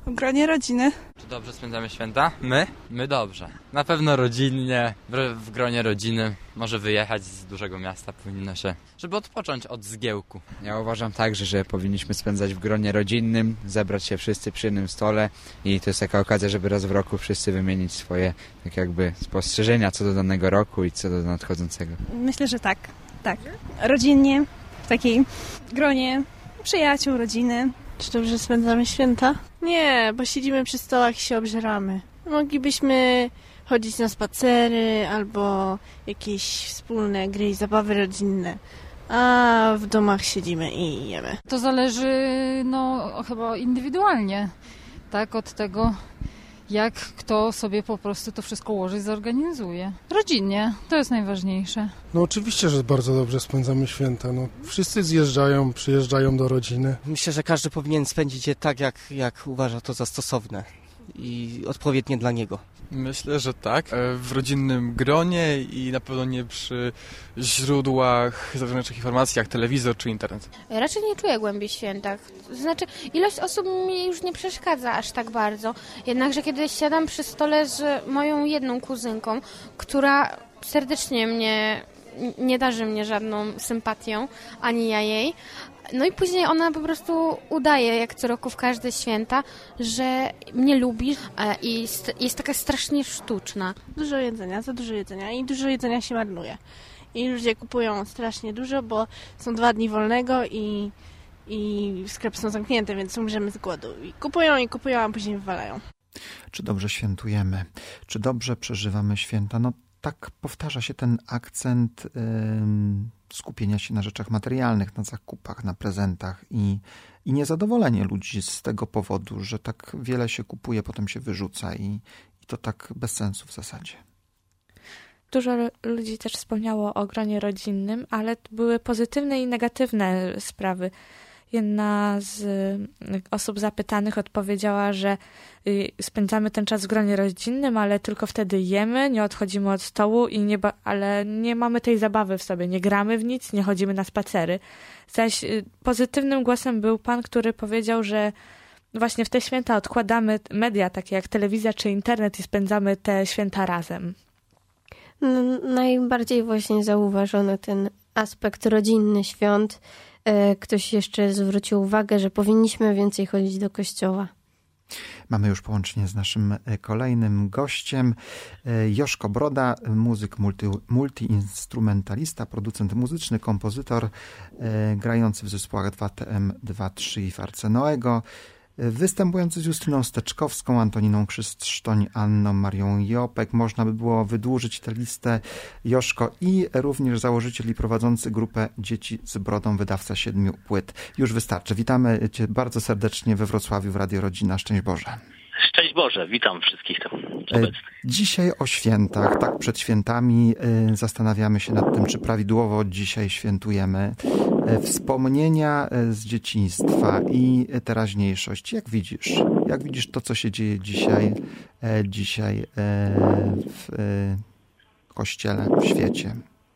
W gronie rodziny. Czy dobrze spędzamy święta? My dobrze. Na pewno rodzinnie, w gronie rodziny. Może wyjechać z dużego miasta powinno się, żeby odpocząć od zgiełku. Ja uważam także, że powinniśmy spędzać w gronie rodzinnym, zebrać się wszyscy przy jednym stole i to jest taka okazja, żeby raz w roku wszyscy wymienić swoje tak jakby spostrzeżenia co do danego roku i co do nadchodzącego. Myślę, że tak. Rodzinnie, w takiej gronie przyjaciół, rodziny. Czy dobrze spędzamy święta? Nie, bo siedzimy przy stołach i się obżeramy. Moglibyśmy chodzić na spacery albo jakieś wspólne gry i zabawy rodzinne. A w domach siedzimy i jemy. To zależy chyba indywidualnie, tak, od tego, jak kto sobie po prostu to wszystko ułoży i zorganizuje. Rodzinnie, to jest najważniejsze. No oczywiście, że bardzo dobrze spędzamy święta. No, wszyscy zjeżdżają, przyjeżdżają do rodziny. Myślę, że każdy powinien spędzić je tak, jak uważa to za stosowne i odpowiednie dla niego. Myślę, że tak. W rodzinnym gronie i na pewno nie przy źródłach zewnętrznych informacji, jak telewizor czy internet. Raczej nie czuję głębi w świętach. To znaczy, ilość osób mi już nie przeszkadza aż tak bardzo. Jednakże kiedy siadam przy stole z moją jedną kuzynką, która serdecznie nie darzy mnie żadną sympatią, ani ja jej. No i później ona po prostu udaje, jak co roku w każde święta, że mnie lubi i jest taka strasznie sztuczna. Dużo jedzenia, za dużo jedzenia i dużo jedzenia się marnuje. I ludzie kupują strasznie dużo, bo są 2 dni wolnego i sklepy są zamknięte, więc umrzemy z głodu. I kupują, a później wywalają. Czy dobrze świętujemy? Czy dobrze przeżywamy święta? No tak powtarza się ten akcent skupienia się na rzeczach materialnych, na zakupach, na prezentach i niezadowolenie ludzi z tego powodu, że tak wiele się kupuje, potem się wyrzuca i to tak bez sensu w zasadzie. Dużo ludzi też wspomniało o gronie rodzinnym, ale były pozytywne i negatywne sprawy. Jedna z osób zapytanych odpowiedziała, że spędzamy ten czas w gronie rodzinnym, ale tylko wtedy jemy, nie odchodzimy od stołu, ale nie mamy tej zabawy w sobie, nie gramy w nic, nie chodzimy na spacery. Zaś pozytywnym głosem był pan, który powiedział, że właśnie w te święta odkładamy media, takie jak telewizja czy internet i spędzamy te święta razem. Najbardziej właśnie zauważono ten aspekt rodzinny świąt. Ktoś jeszcze zwrócił uwagę, że powinniśmy więcej chodzić do kościoła. Mamy już połączenie z naszym kolejnym gościem. Joszko Broda, muzyk multiinstrumentalista, producent muzyczny, kompozytor, grający w zespołach 2TM, 2-3 i Farce Noego. Występujący z Justyną Steczkowską, Antoniną Krzysztoń, Anną Marią Jopek. Można by było wydłużyć tę listę. Joszko i również założyciel i prowadzący grupę Dzieci z Brodą, wydawca 7 płyt. Już wystarczy. Witamy Cię bardzo serdecznie we Wrocławiu w Radio Rodzina. Szczęść Boże. Szczęść Boże, witam wszystkich tam obecnych. Dzisiaj o świętach, tak przed świętami zastanawiamy się nad tym, czy prawidłowo dzisiaj świętujemy. Wspomnienia z dzieciństwa i teraźniejszość. Jak widzisz to, co się dzieje dzisiaj w Kościele, w świecie?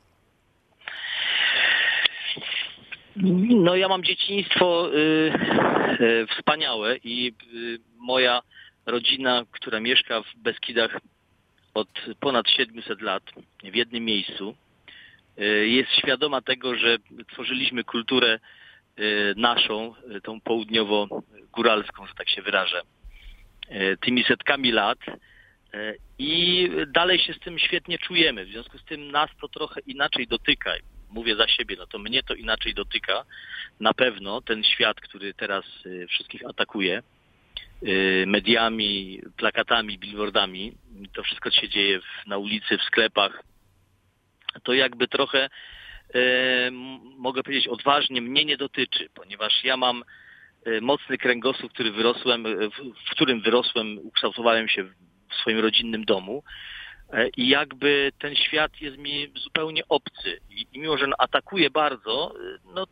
No ja mam dzieciństwo wspaniałe i moja rodzina, która mieszka w Beskidach od ponad 700 lat w jednym miejscu, jest świadoma tego, że tworzyliśmy kulturę naszą, tą południowo-góralską, że tak się wyrażę, tymi setkami lat i dalej się z tym świetnie czujemy. W związku z tym nas to trochę inaczej dotyka. Mówię za siebie, no to mnie to inaczej dotyka. Na pewno ten świat, który teraz wszystkich atakuje, mediami, plakatami, billboardami, to wszystko się dzieje na ulicy, w sklepach, to jakby trochę, mogę powiedzieć odważnie, mnie nie dotyczy, ponieważ ja mam mocny kręgosłup, w którym wyrosłem, ukształtowałem się w swoim rodzinnym domu i jakby ten świat jest mi zupełnie obcy i mimo, że atakuje bardzo, no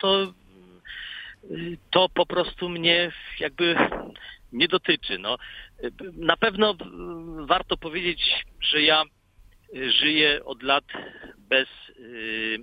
to po prostu mnie jakby nie dotyczy. No, na pewno warto powiedzieć, że ja żyję od lat bez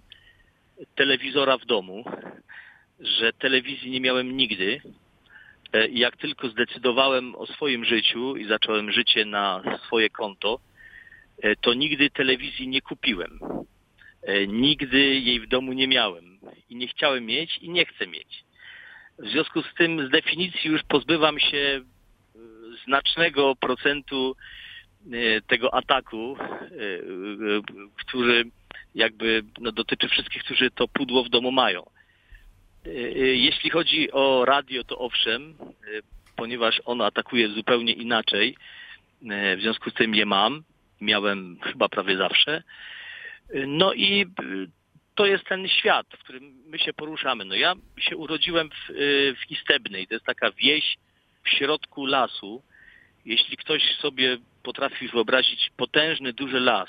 telewizora w domu, że telewizji nie miałem nigdy, I jak tylko zdecydowałem o swoim życiu i zacząłem życie na swoje konto, to nigdy telewizji nie kupiłem. Nigdy jej w domu nie miałem. I nie chciałem mieć i nie chcę mieć. W związku z tym z definicji już pozbywam się znacznego procentu tego ataku, który jakby dotyczy wszystkich, którzy to pudło w domu mają. Jeśli chodzi o radio, to owszem, ponieważ ono atakuje zupełnie inaczej, w związku z tym je miałem chyba prawie zawsze. No i to jest ten świat, w którym my się poruszamy. No ja się urodziłem w Istebnej, to jest taka wieś w środku lasu. Jeśli ktoś sobie potrafi wyobrazić potężny, duży las,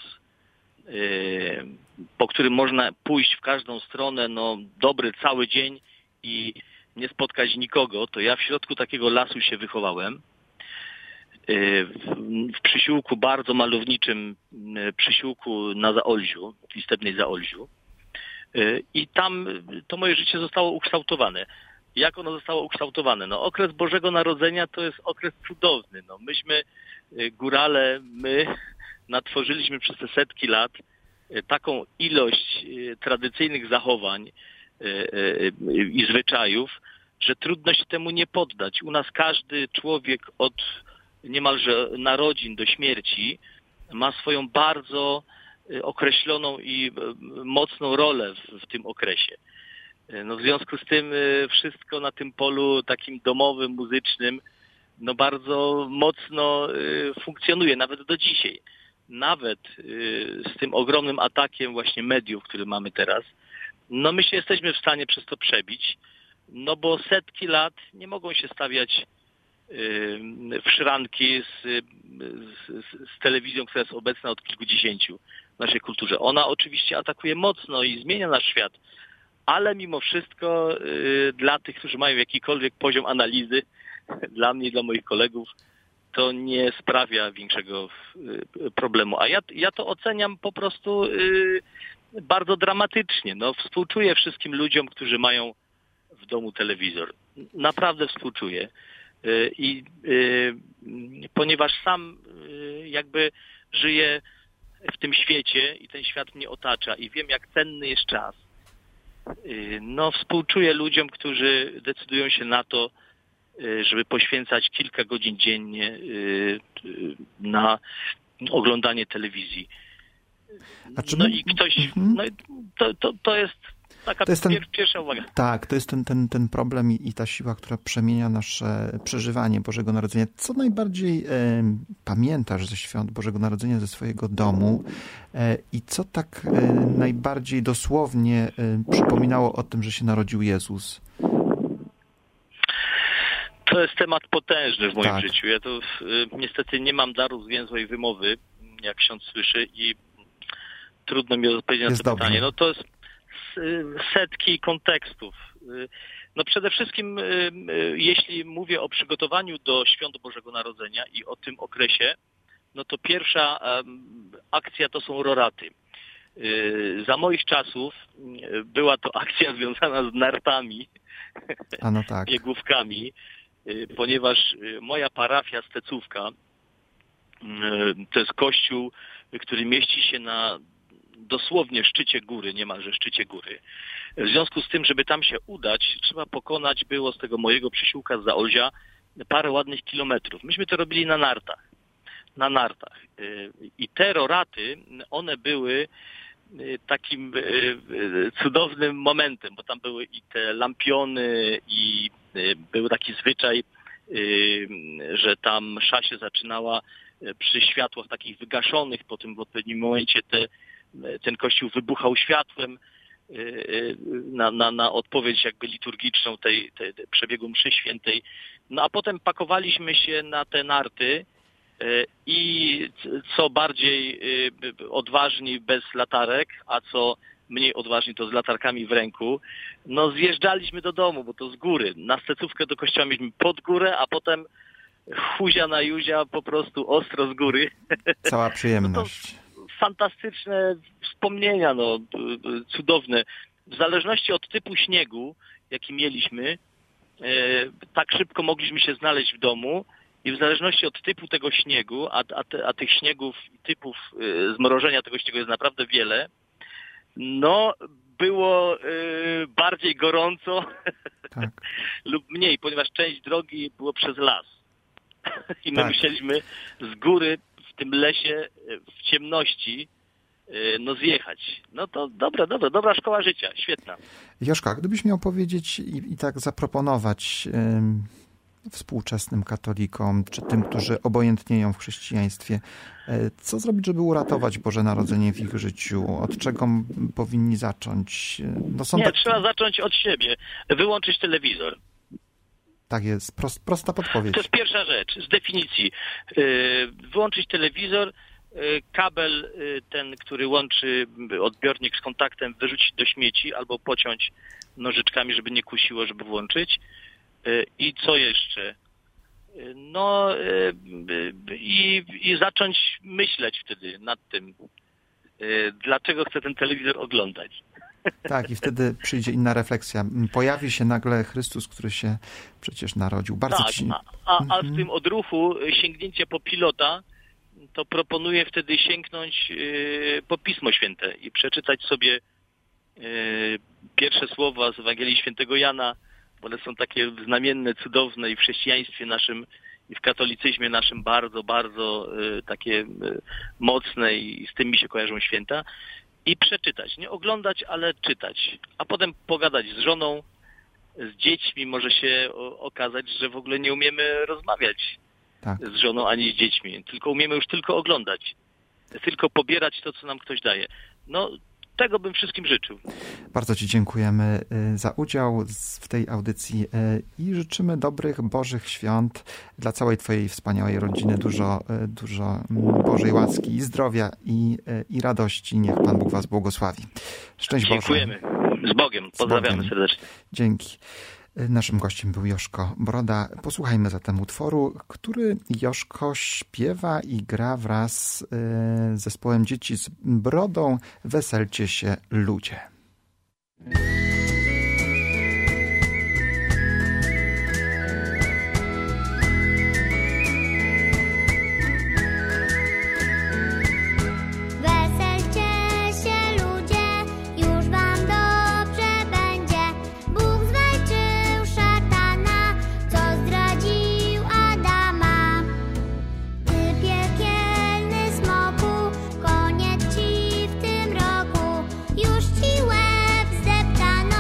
po którym można pójść w każdą stronę, no dobry cały dzień i nie spotkać nikogo, to ja w środku takiego lasu się wychowałem. W przysiłku bardzo malowniczym, przysiłku na Zaolziu, w Istebnej Zaolziu. I tam to moje życie zostało ukształtowane. Jak ono zostało ukształtowane? No okres Bożego Narodzenia to jest okres cudowny. No myśmy, górale, natworzyliśmy przez te setki lat taką ilość tradycyjnych zachowań i zwyczajów, że trudno się temu nie poddać. U nas każdy człowiek od niemalże narodzin do śmierci ma swoją bardzo określoną i mocną rolę w tym okresie. No w związku z tym wszystko na tym polu takim domowym, muzycznym, no bardzo mocno funkcjonuje, nawet do dzisiaj. Nawet z tym ogromnym atakiem właśnie mediów, który mamy teraz, no my się jesteśmy w stanie przez to przebić, no bo setki lat nie mogą się stawiać w szranki z telewizją, która jest obecna od kilkudziesięciu w naszej kulturze. Ona oczywiście atakuje mocno i zmienia nasz świat, ale mimo wszystko dla tych, którzy mają jakikolwiek poziom analizy, dla mnie i dla moich kolegów, to nie sprawia większego problemu. A ja to oceniam po prostu bardzo dramatycznie. No, współczuję wszystkim ludziom, którzy mają w domu telewizor. Naprawdę współczuję. I ponieważ sam jakby żyję w tym świecie i ten świat mnie otacza i wiem, jak cenny jest czas, no współczuję ludziom, którzy decydują się na to, żeby poświęcać kilka godzin dziennie na oglądanie telewizji. No i ktoś, no to jest taka pierwsza uwaga. Tak, to jest ten problem i ta siła, która przemienia nasze przeżywanie Bożego Narodzenia. Co najbardziej pamiętasz ze świąt Bożego Narodzenia, ze swojego domu i co tak najbardziej dosłownie przypominało o tym, że się narodził Jezus? To jest temat potężny w moim życiu. Ja to niestety nie mam daru zwięzłej wymowy, jak ksiądz słyszy, i trudno mi odpowiedzieć na to pytanie. No to jest setki kontekstów. No przede wszystkim, jeśli mówię o przygotowaniu do Świąt Bożego Narodzenia i o tym okresie, no to pierwsza akcja to są roraty. Za moich czasów była to akcja związana z nartami, biegówkami, ponieważ moja parafia Stecówka to jest kościół, który mieści się na dosłownie szczycie góry, niemalże szczycie góry. W związku z tym, żeby tam się udać, trzeba pokonać było z tego mojego przysiłka z Zaolzia parę ładnych kilometrów. Myśmy to robili na nartach. I te roraty, one były takim cudownym momentem, bo tam były i te lampiony i był taki zwyczaj, że tam msza się zaczynała przy światłach takich wygaszonych, potem w odpowiednim momencie ten kościół wybuchał światłem na odpowiedź jakby liturgiczną tej przebiegu mszy świętej. No a potem pakowaliśmy się na te narty i co bardziej odważni bez latarek, a co mniej odważni to z latarkami w ręku, no zjeżdżaliśmy do domu, bo to z góry. Na Stecówkę do kościoła mieliśmy pod górę, a potem huzia na juzia po prostu ostro z góry. Cała przyjemność. No fantastyczne wspomnienia, no cudowne. W zależności od typu śniegu, jaki mieliśmy, tak szybko mogliśmy się znaleźć w domu i w zależności od typu tego śniegu, a tych śniegów i typów zmrożenia tego śniegu jest naprawdę wiele, no było bardziej gorąco lub mniej, ponieważ część drogi było przez las. I my musieliśmy z góry w tym lesie, w ciemności, no zjechać. No to dobra szkoła życia, świetna. Joszka, gdybyś miał powiedzieć i tak zaproponować współczesnym katolikom, czy tym, którzy obojętnieją w chrześcijaństwie, co zrobić, żeby uratować Boże Narodzenie w ich życiu? Od czego powinni zacząć? No trzeba zacząć od siebie. Wyłączyć telewizor. Tak jest, prosta podpowiedź. To jest pierwsza rzecz, z definicji. Wyłączyć telewizor, kabel ten, który łączy odbiornik z kontaktem, wyrzucić do śmieci albo pociąć nożyczkami, żeby nie kusiło, żeby włączyć. I co jeszcze? No i zacząć myśleć wtedy nad tym, dlaczego chcę ten telewizor oglądać. Tak, i wtedy przyjdzie inna refleksja. Pojawi się nagle Chrystus, który się przecież narodził. Bardzo a w tym odruchu sięgnięcia po pilota, to proponuję wtedy sięgnąć po Pismo Święte i przeczytać sobie pierwsze słowa z Ewangelii Świętego Jana. One są takie znamienne, cudowne i w chrześcijaństwie naszym, i w katolicyzmie naszym bardzo, bardzo takie mocne i z tym mi się kojarzą święta. I przeczytać, nie oglądać, ale czytać. A potem pogadać z żoną, z dziećmi. Może się okazać, że w ogóle nie umiemy rozmawiać z żoną ani z dziećmi. Tylko umiemy już tylko oglądać. Tylko pobierać to, co nam ktoś daje. No, tego bym wszystkim życzył. Bardzo Ci dziękujemy za udział w tej audycji i życzymy dobrych, Bożych świąt dla całej Twojej wspaniałej rodziny. Dużo Bożej łaski i zdrowia i radości. Niech Pan Bóg Was błogosławi. Szczęść Boże. Dziękujemy. Z Bogiem. Pozdrawiamy serdecznie. Dzięki. Naszym gościem był Joszko Broda. Posłuchajmy zatem utworu, który Joszko śpiewa i gra wraz z zespołem Dzieci z Brodą. Weselcie się, ludzie. Już ci łeb zdeptany.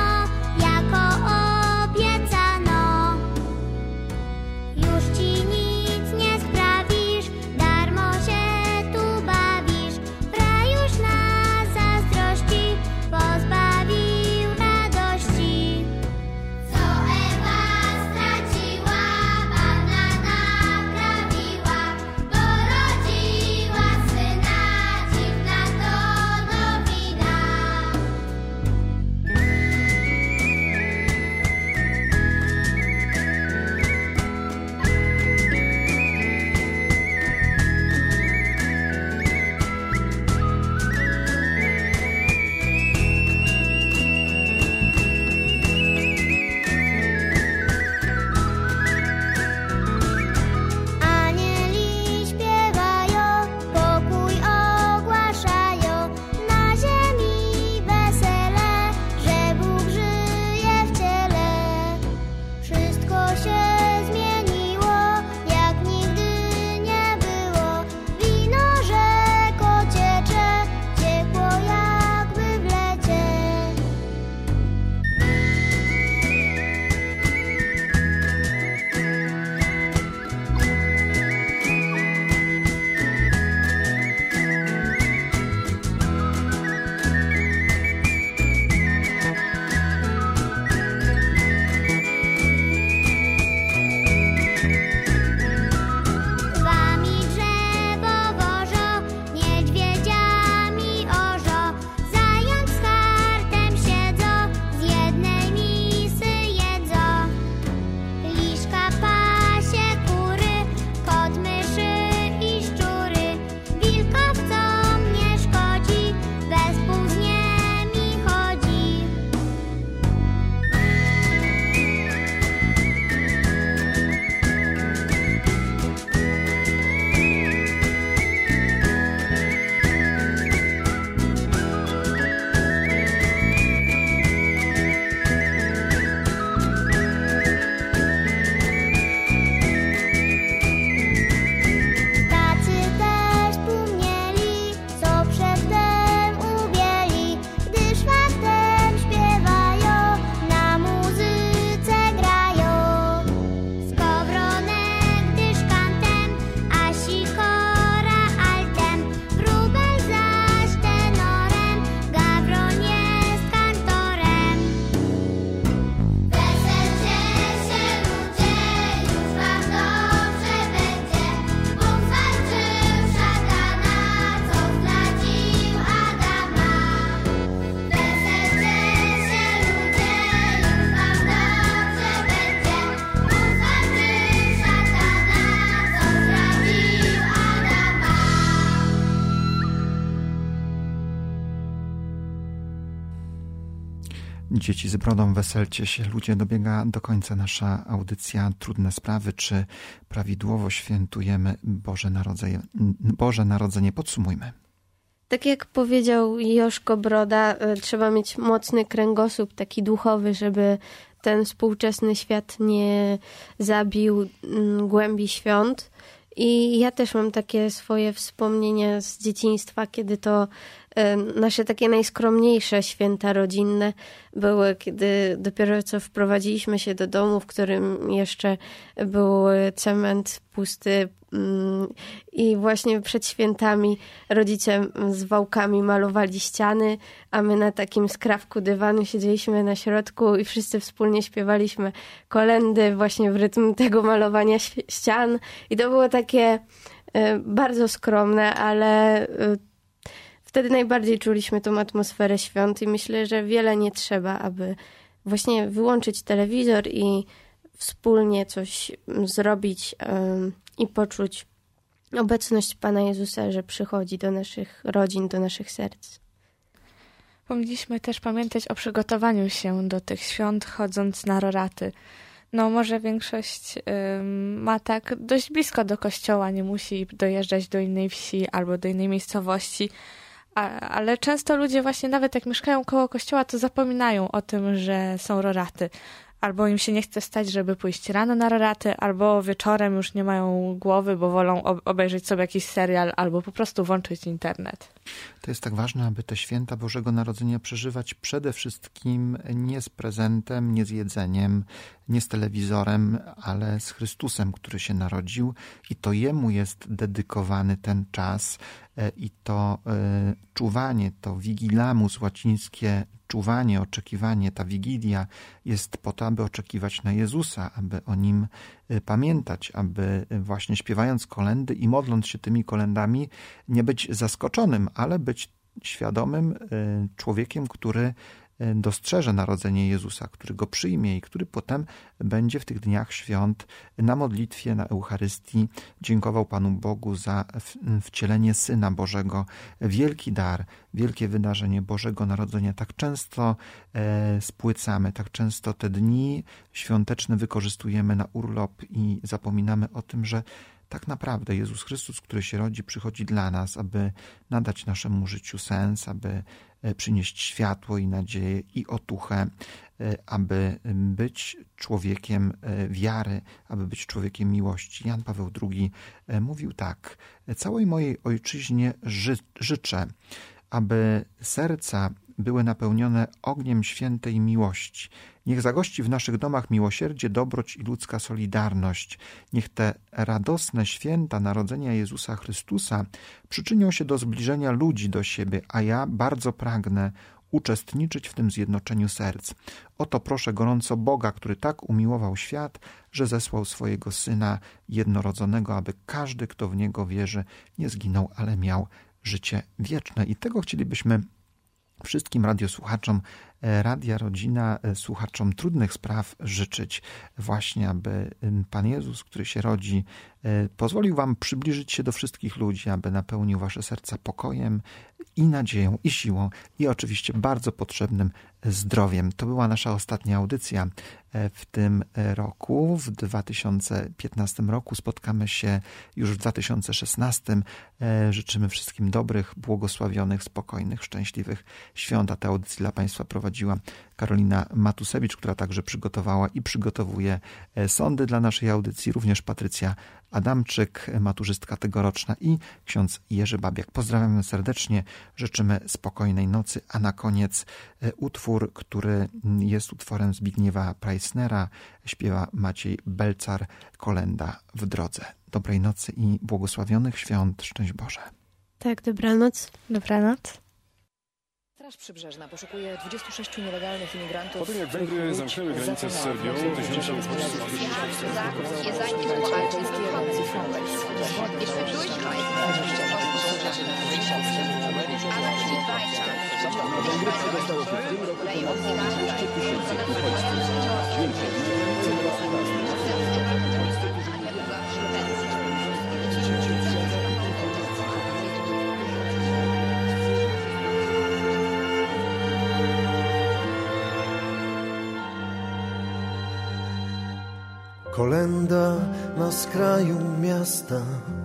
Dzieci z brodą, weselcie się, ludzie, dobiega do końca nasza audycja Trudne Sprawy. Czy prawidłowo świętujemy Boże Narodzenie? Podsumujmy. Tak jak powiedział Joszko Broda, trzeba mieć mocny kręgosłup, taki duchowy, żeby ten współczesny świat nie zabił głębi świąt. I ja też mam takie swoje wspomnienia z dzieciństwa, kiedy to nasze takie najskromniejsze święta rodzinne były, kiedy dopiero co wprowadziliśmy się do domu, w którym jeszcze był cement pusty i właśnie przed świętami rodzice z wałkami malowali ściany, a my na takim skrawku dywanu siedzieliśmy na środku i wszyscy wspólnie śpiewaliśmy kolędy właśnie w rytm tego malowania ścian i to było takie bardzo skromne, ale wtedy najbardziej czuliśmy tą atmosferę świąt i myślę, że wiele nie trzeba, aby właśnie wyłączyć telewizor i wspólnie coś zrobić i poczuć obecność Pana Jezusa, że przychodzi do naszych rodzin, do naszych serc. Powinniśmy też pamiętać o przygotowaniu się do tych świąt, chodząc na roraty. No może większość ma tak dość blisko do kościoła, nie musi dojeżdżać do innej wsi albo do innej miejscowości, ale często ludzie właśnie nawet jak mieszkają koło kościoła, to zapominają o tym, że są roraty. Albo im się nie chce stać, żeby pójść rano na roraty, albo wieczorem już nie mają głowy, bo wolą obejrzeć sobie jakiś serial, albo po prostu włączyć internet. To jest tak ważne, aby te święta Bożego Narodzenia przeżywać przede wszystkim nie z prezentem, nie z jedzeniem, nie z telewizorem, ale z Chrystusem, który się narodził i to Jemu jest dedykowany ten czas i to czuwanie, to vigilamus łacińskie, czuwanie, oczekiwanie, ta wigilia jest po to, aby oczekiwać na Jezusa, aby o Nim pamiętać, aby właśnie śpiewając kolędy i modląc się tymi kolędami nie być zaskoczonym, ale być świadomym człowiekiem, który dostrzeże narodzenie Jezusa, który go przyjmie i który potem będzie w tych dniach świąt na modlitwie, na Eucharystii dziękował Panu Bogu za wcielenie Syna Bożego. Wielki dar, wielkie wydarzenie Bożego Narodzenia. Tak często spłycamy, tak często te dni świąteczne wykorzystujemy na urlop i zapominamy o tym, że tak naprawdę Jezus Chrystus, który się rodzi, przychodzi dla nas, aby nadać naszemu życiu sens, aby przynieść światło i nadzieję i otuchę, aby być człowiekiem wiary, aby być człowiekiem miłości. Jan Paweł II mówił tak: całej mojej ojczyźnie życzę, aby serca były napełnione ogniem świętej miłości. Niech zagości w naszych domach miłosierdzie, dobroć i ludzka solidarność. Niech te radosne święta narodzenia Jezusa Chrystusa przyczynią się do zbliżenia ludzi do siebie, a ja bardzo pragnę uczestniczyć w tym zjednoczeniu serc. Oto proszę gorąco Boga, który tak umiłował świat, że zesłał swojego Syna jednorodzonego, aby każdy, kto w Niego wierzy, nie zginął, ale miał życie wieczne. I tego chcielibyśmy wszystkim radiosłuchaczom Radia Rodzina, słuchaczom Trudnych Spraw życzyć właśnie, aby Pan Jezus, który się rodzi, pozwolił wam przybliżyć się do wszystkich ludzi, aby napełnił wasze serca pokojem i nadzieją, i siłą, i oczywiście bardzo potrzebnym zdrowiem. To była nasza ostatnia audycja w tym roku. W 2015 roku spotkamy się już w 2016. Życzymy wszystkim dobrych, błogosławionych, spokojnych, szczęśliwych świąt. A tę audycję dla Państwa prowadziła Karolina Matusewicz, która także przygotowała i przygotowuje sądy dla naszej audycji. Również Patrycja Adamczyk, maturzystka tegoroczna, i ksiądz Jerzy Babiak. Pozdrawiamy serdecznie, życzymy spokojnej nocy, a na koniec utwór, który jest utworem Zbigniewa Preissnera, śpiewa Maciej Belcar, Kolenda w drodze. Dobrej nocy i błogosławionych świąt. Szczęść Boże. Tak, dobranoc. Dobranoc. Straż Przybrzeżna poszukuje 26 nielegalnych imigrantów. Po tym jak Węgry zamknęły granicę z Serbią, tysiące uchodźców Kolenda na skraju miasta,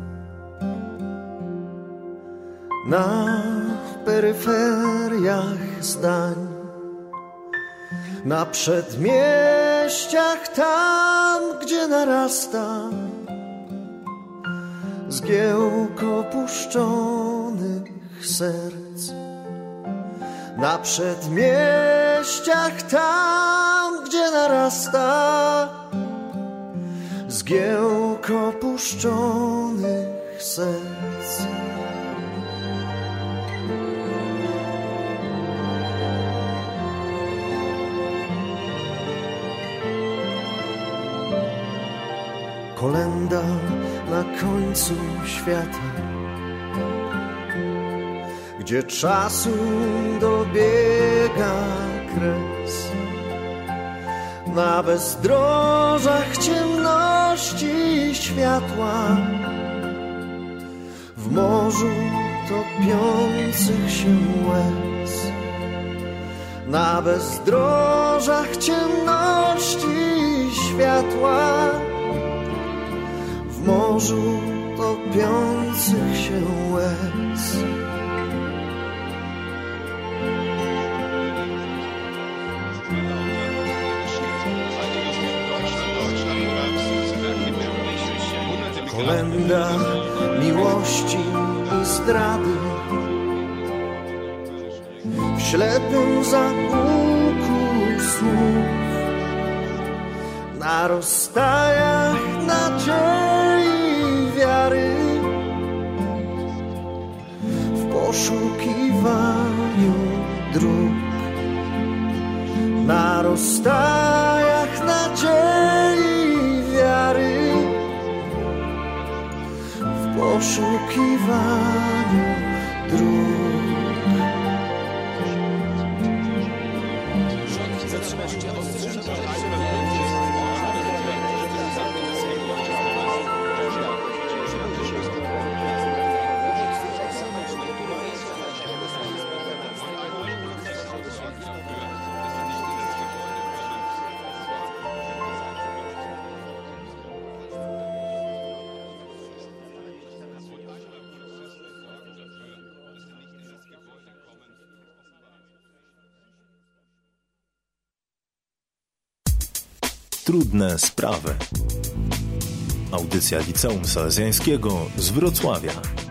na peryferiach zdań, na przedmieściach, tam gdzie narasta zgiełk opuszczonych serc. Na przedmieściach, tam gdzie narasta zgiełk opuszczonych serc. Kolenda na końcu świata, gdzie czasu dobiega kres. Na bezdrożach ciemności światła, w morzu topiących się łez. Na bezdrożach ciemności światła, w morzu topiących się łez. Kolenda miłości i zdrady, w ślepym zaułku słów, na rozstajach nadziei i wiary, w poszukiwaniu dróg. Na rozstajach nadziei i wiary, w poszukiwaniu dróg. Trudne sprawy. Audycja Liceum Salezjańskiego z Wrocławia.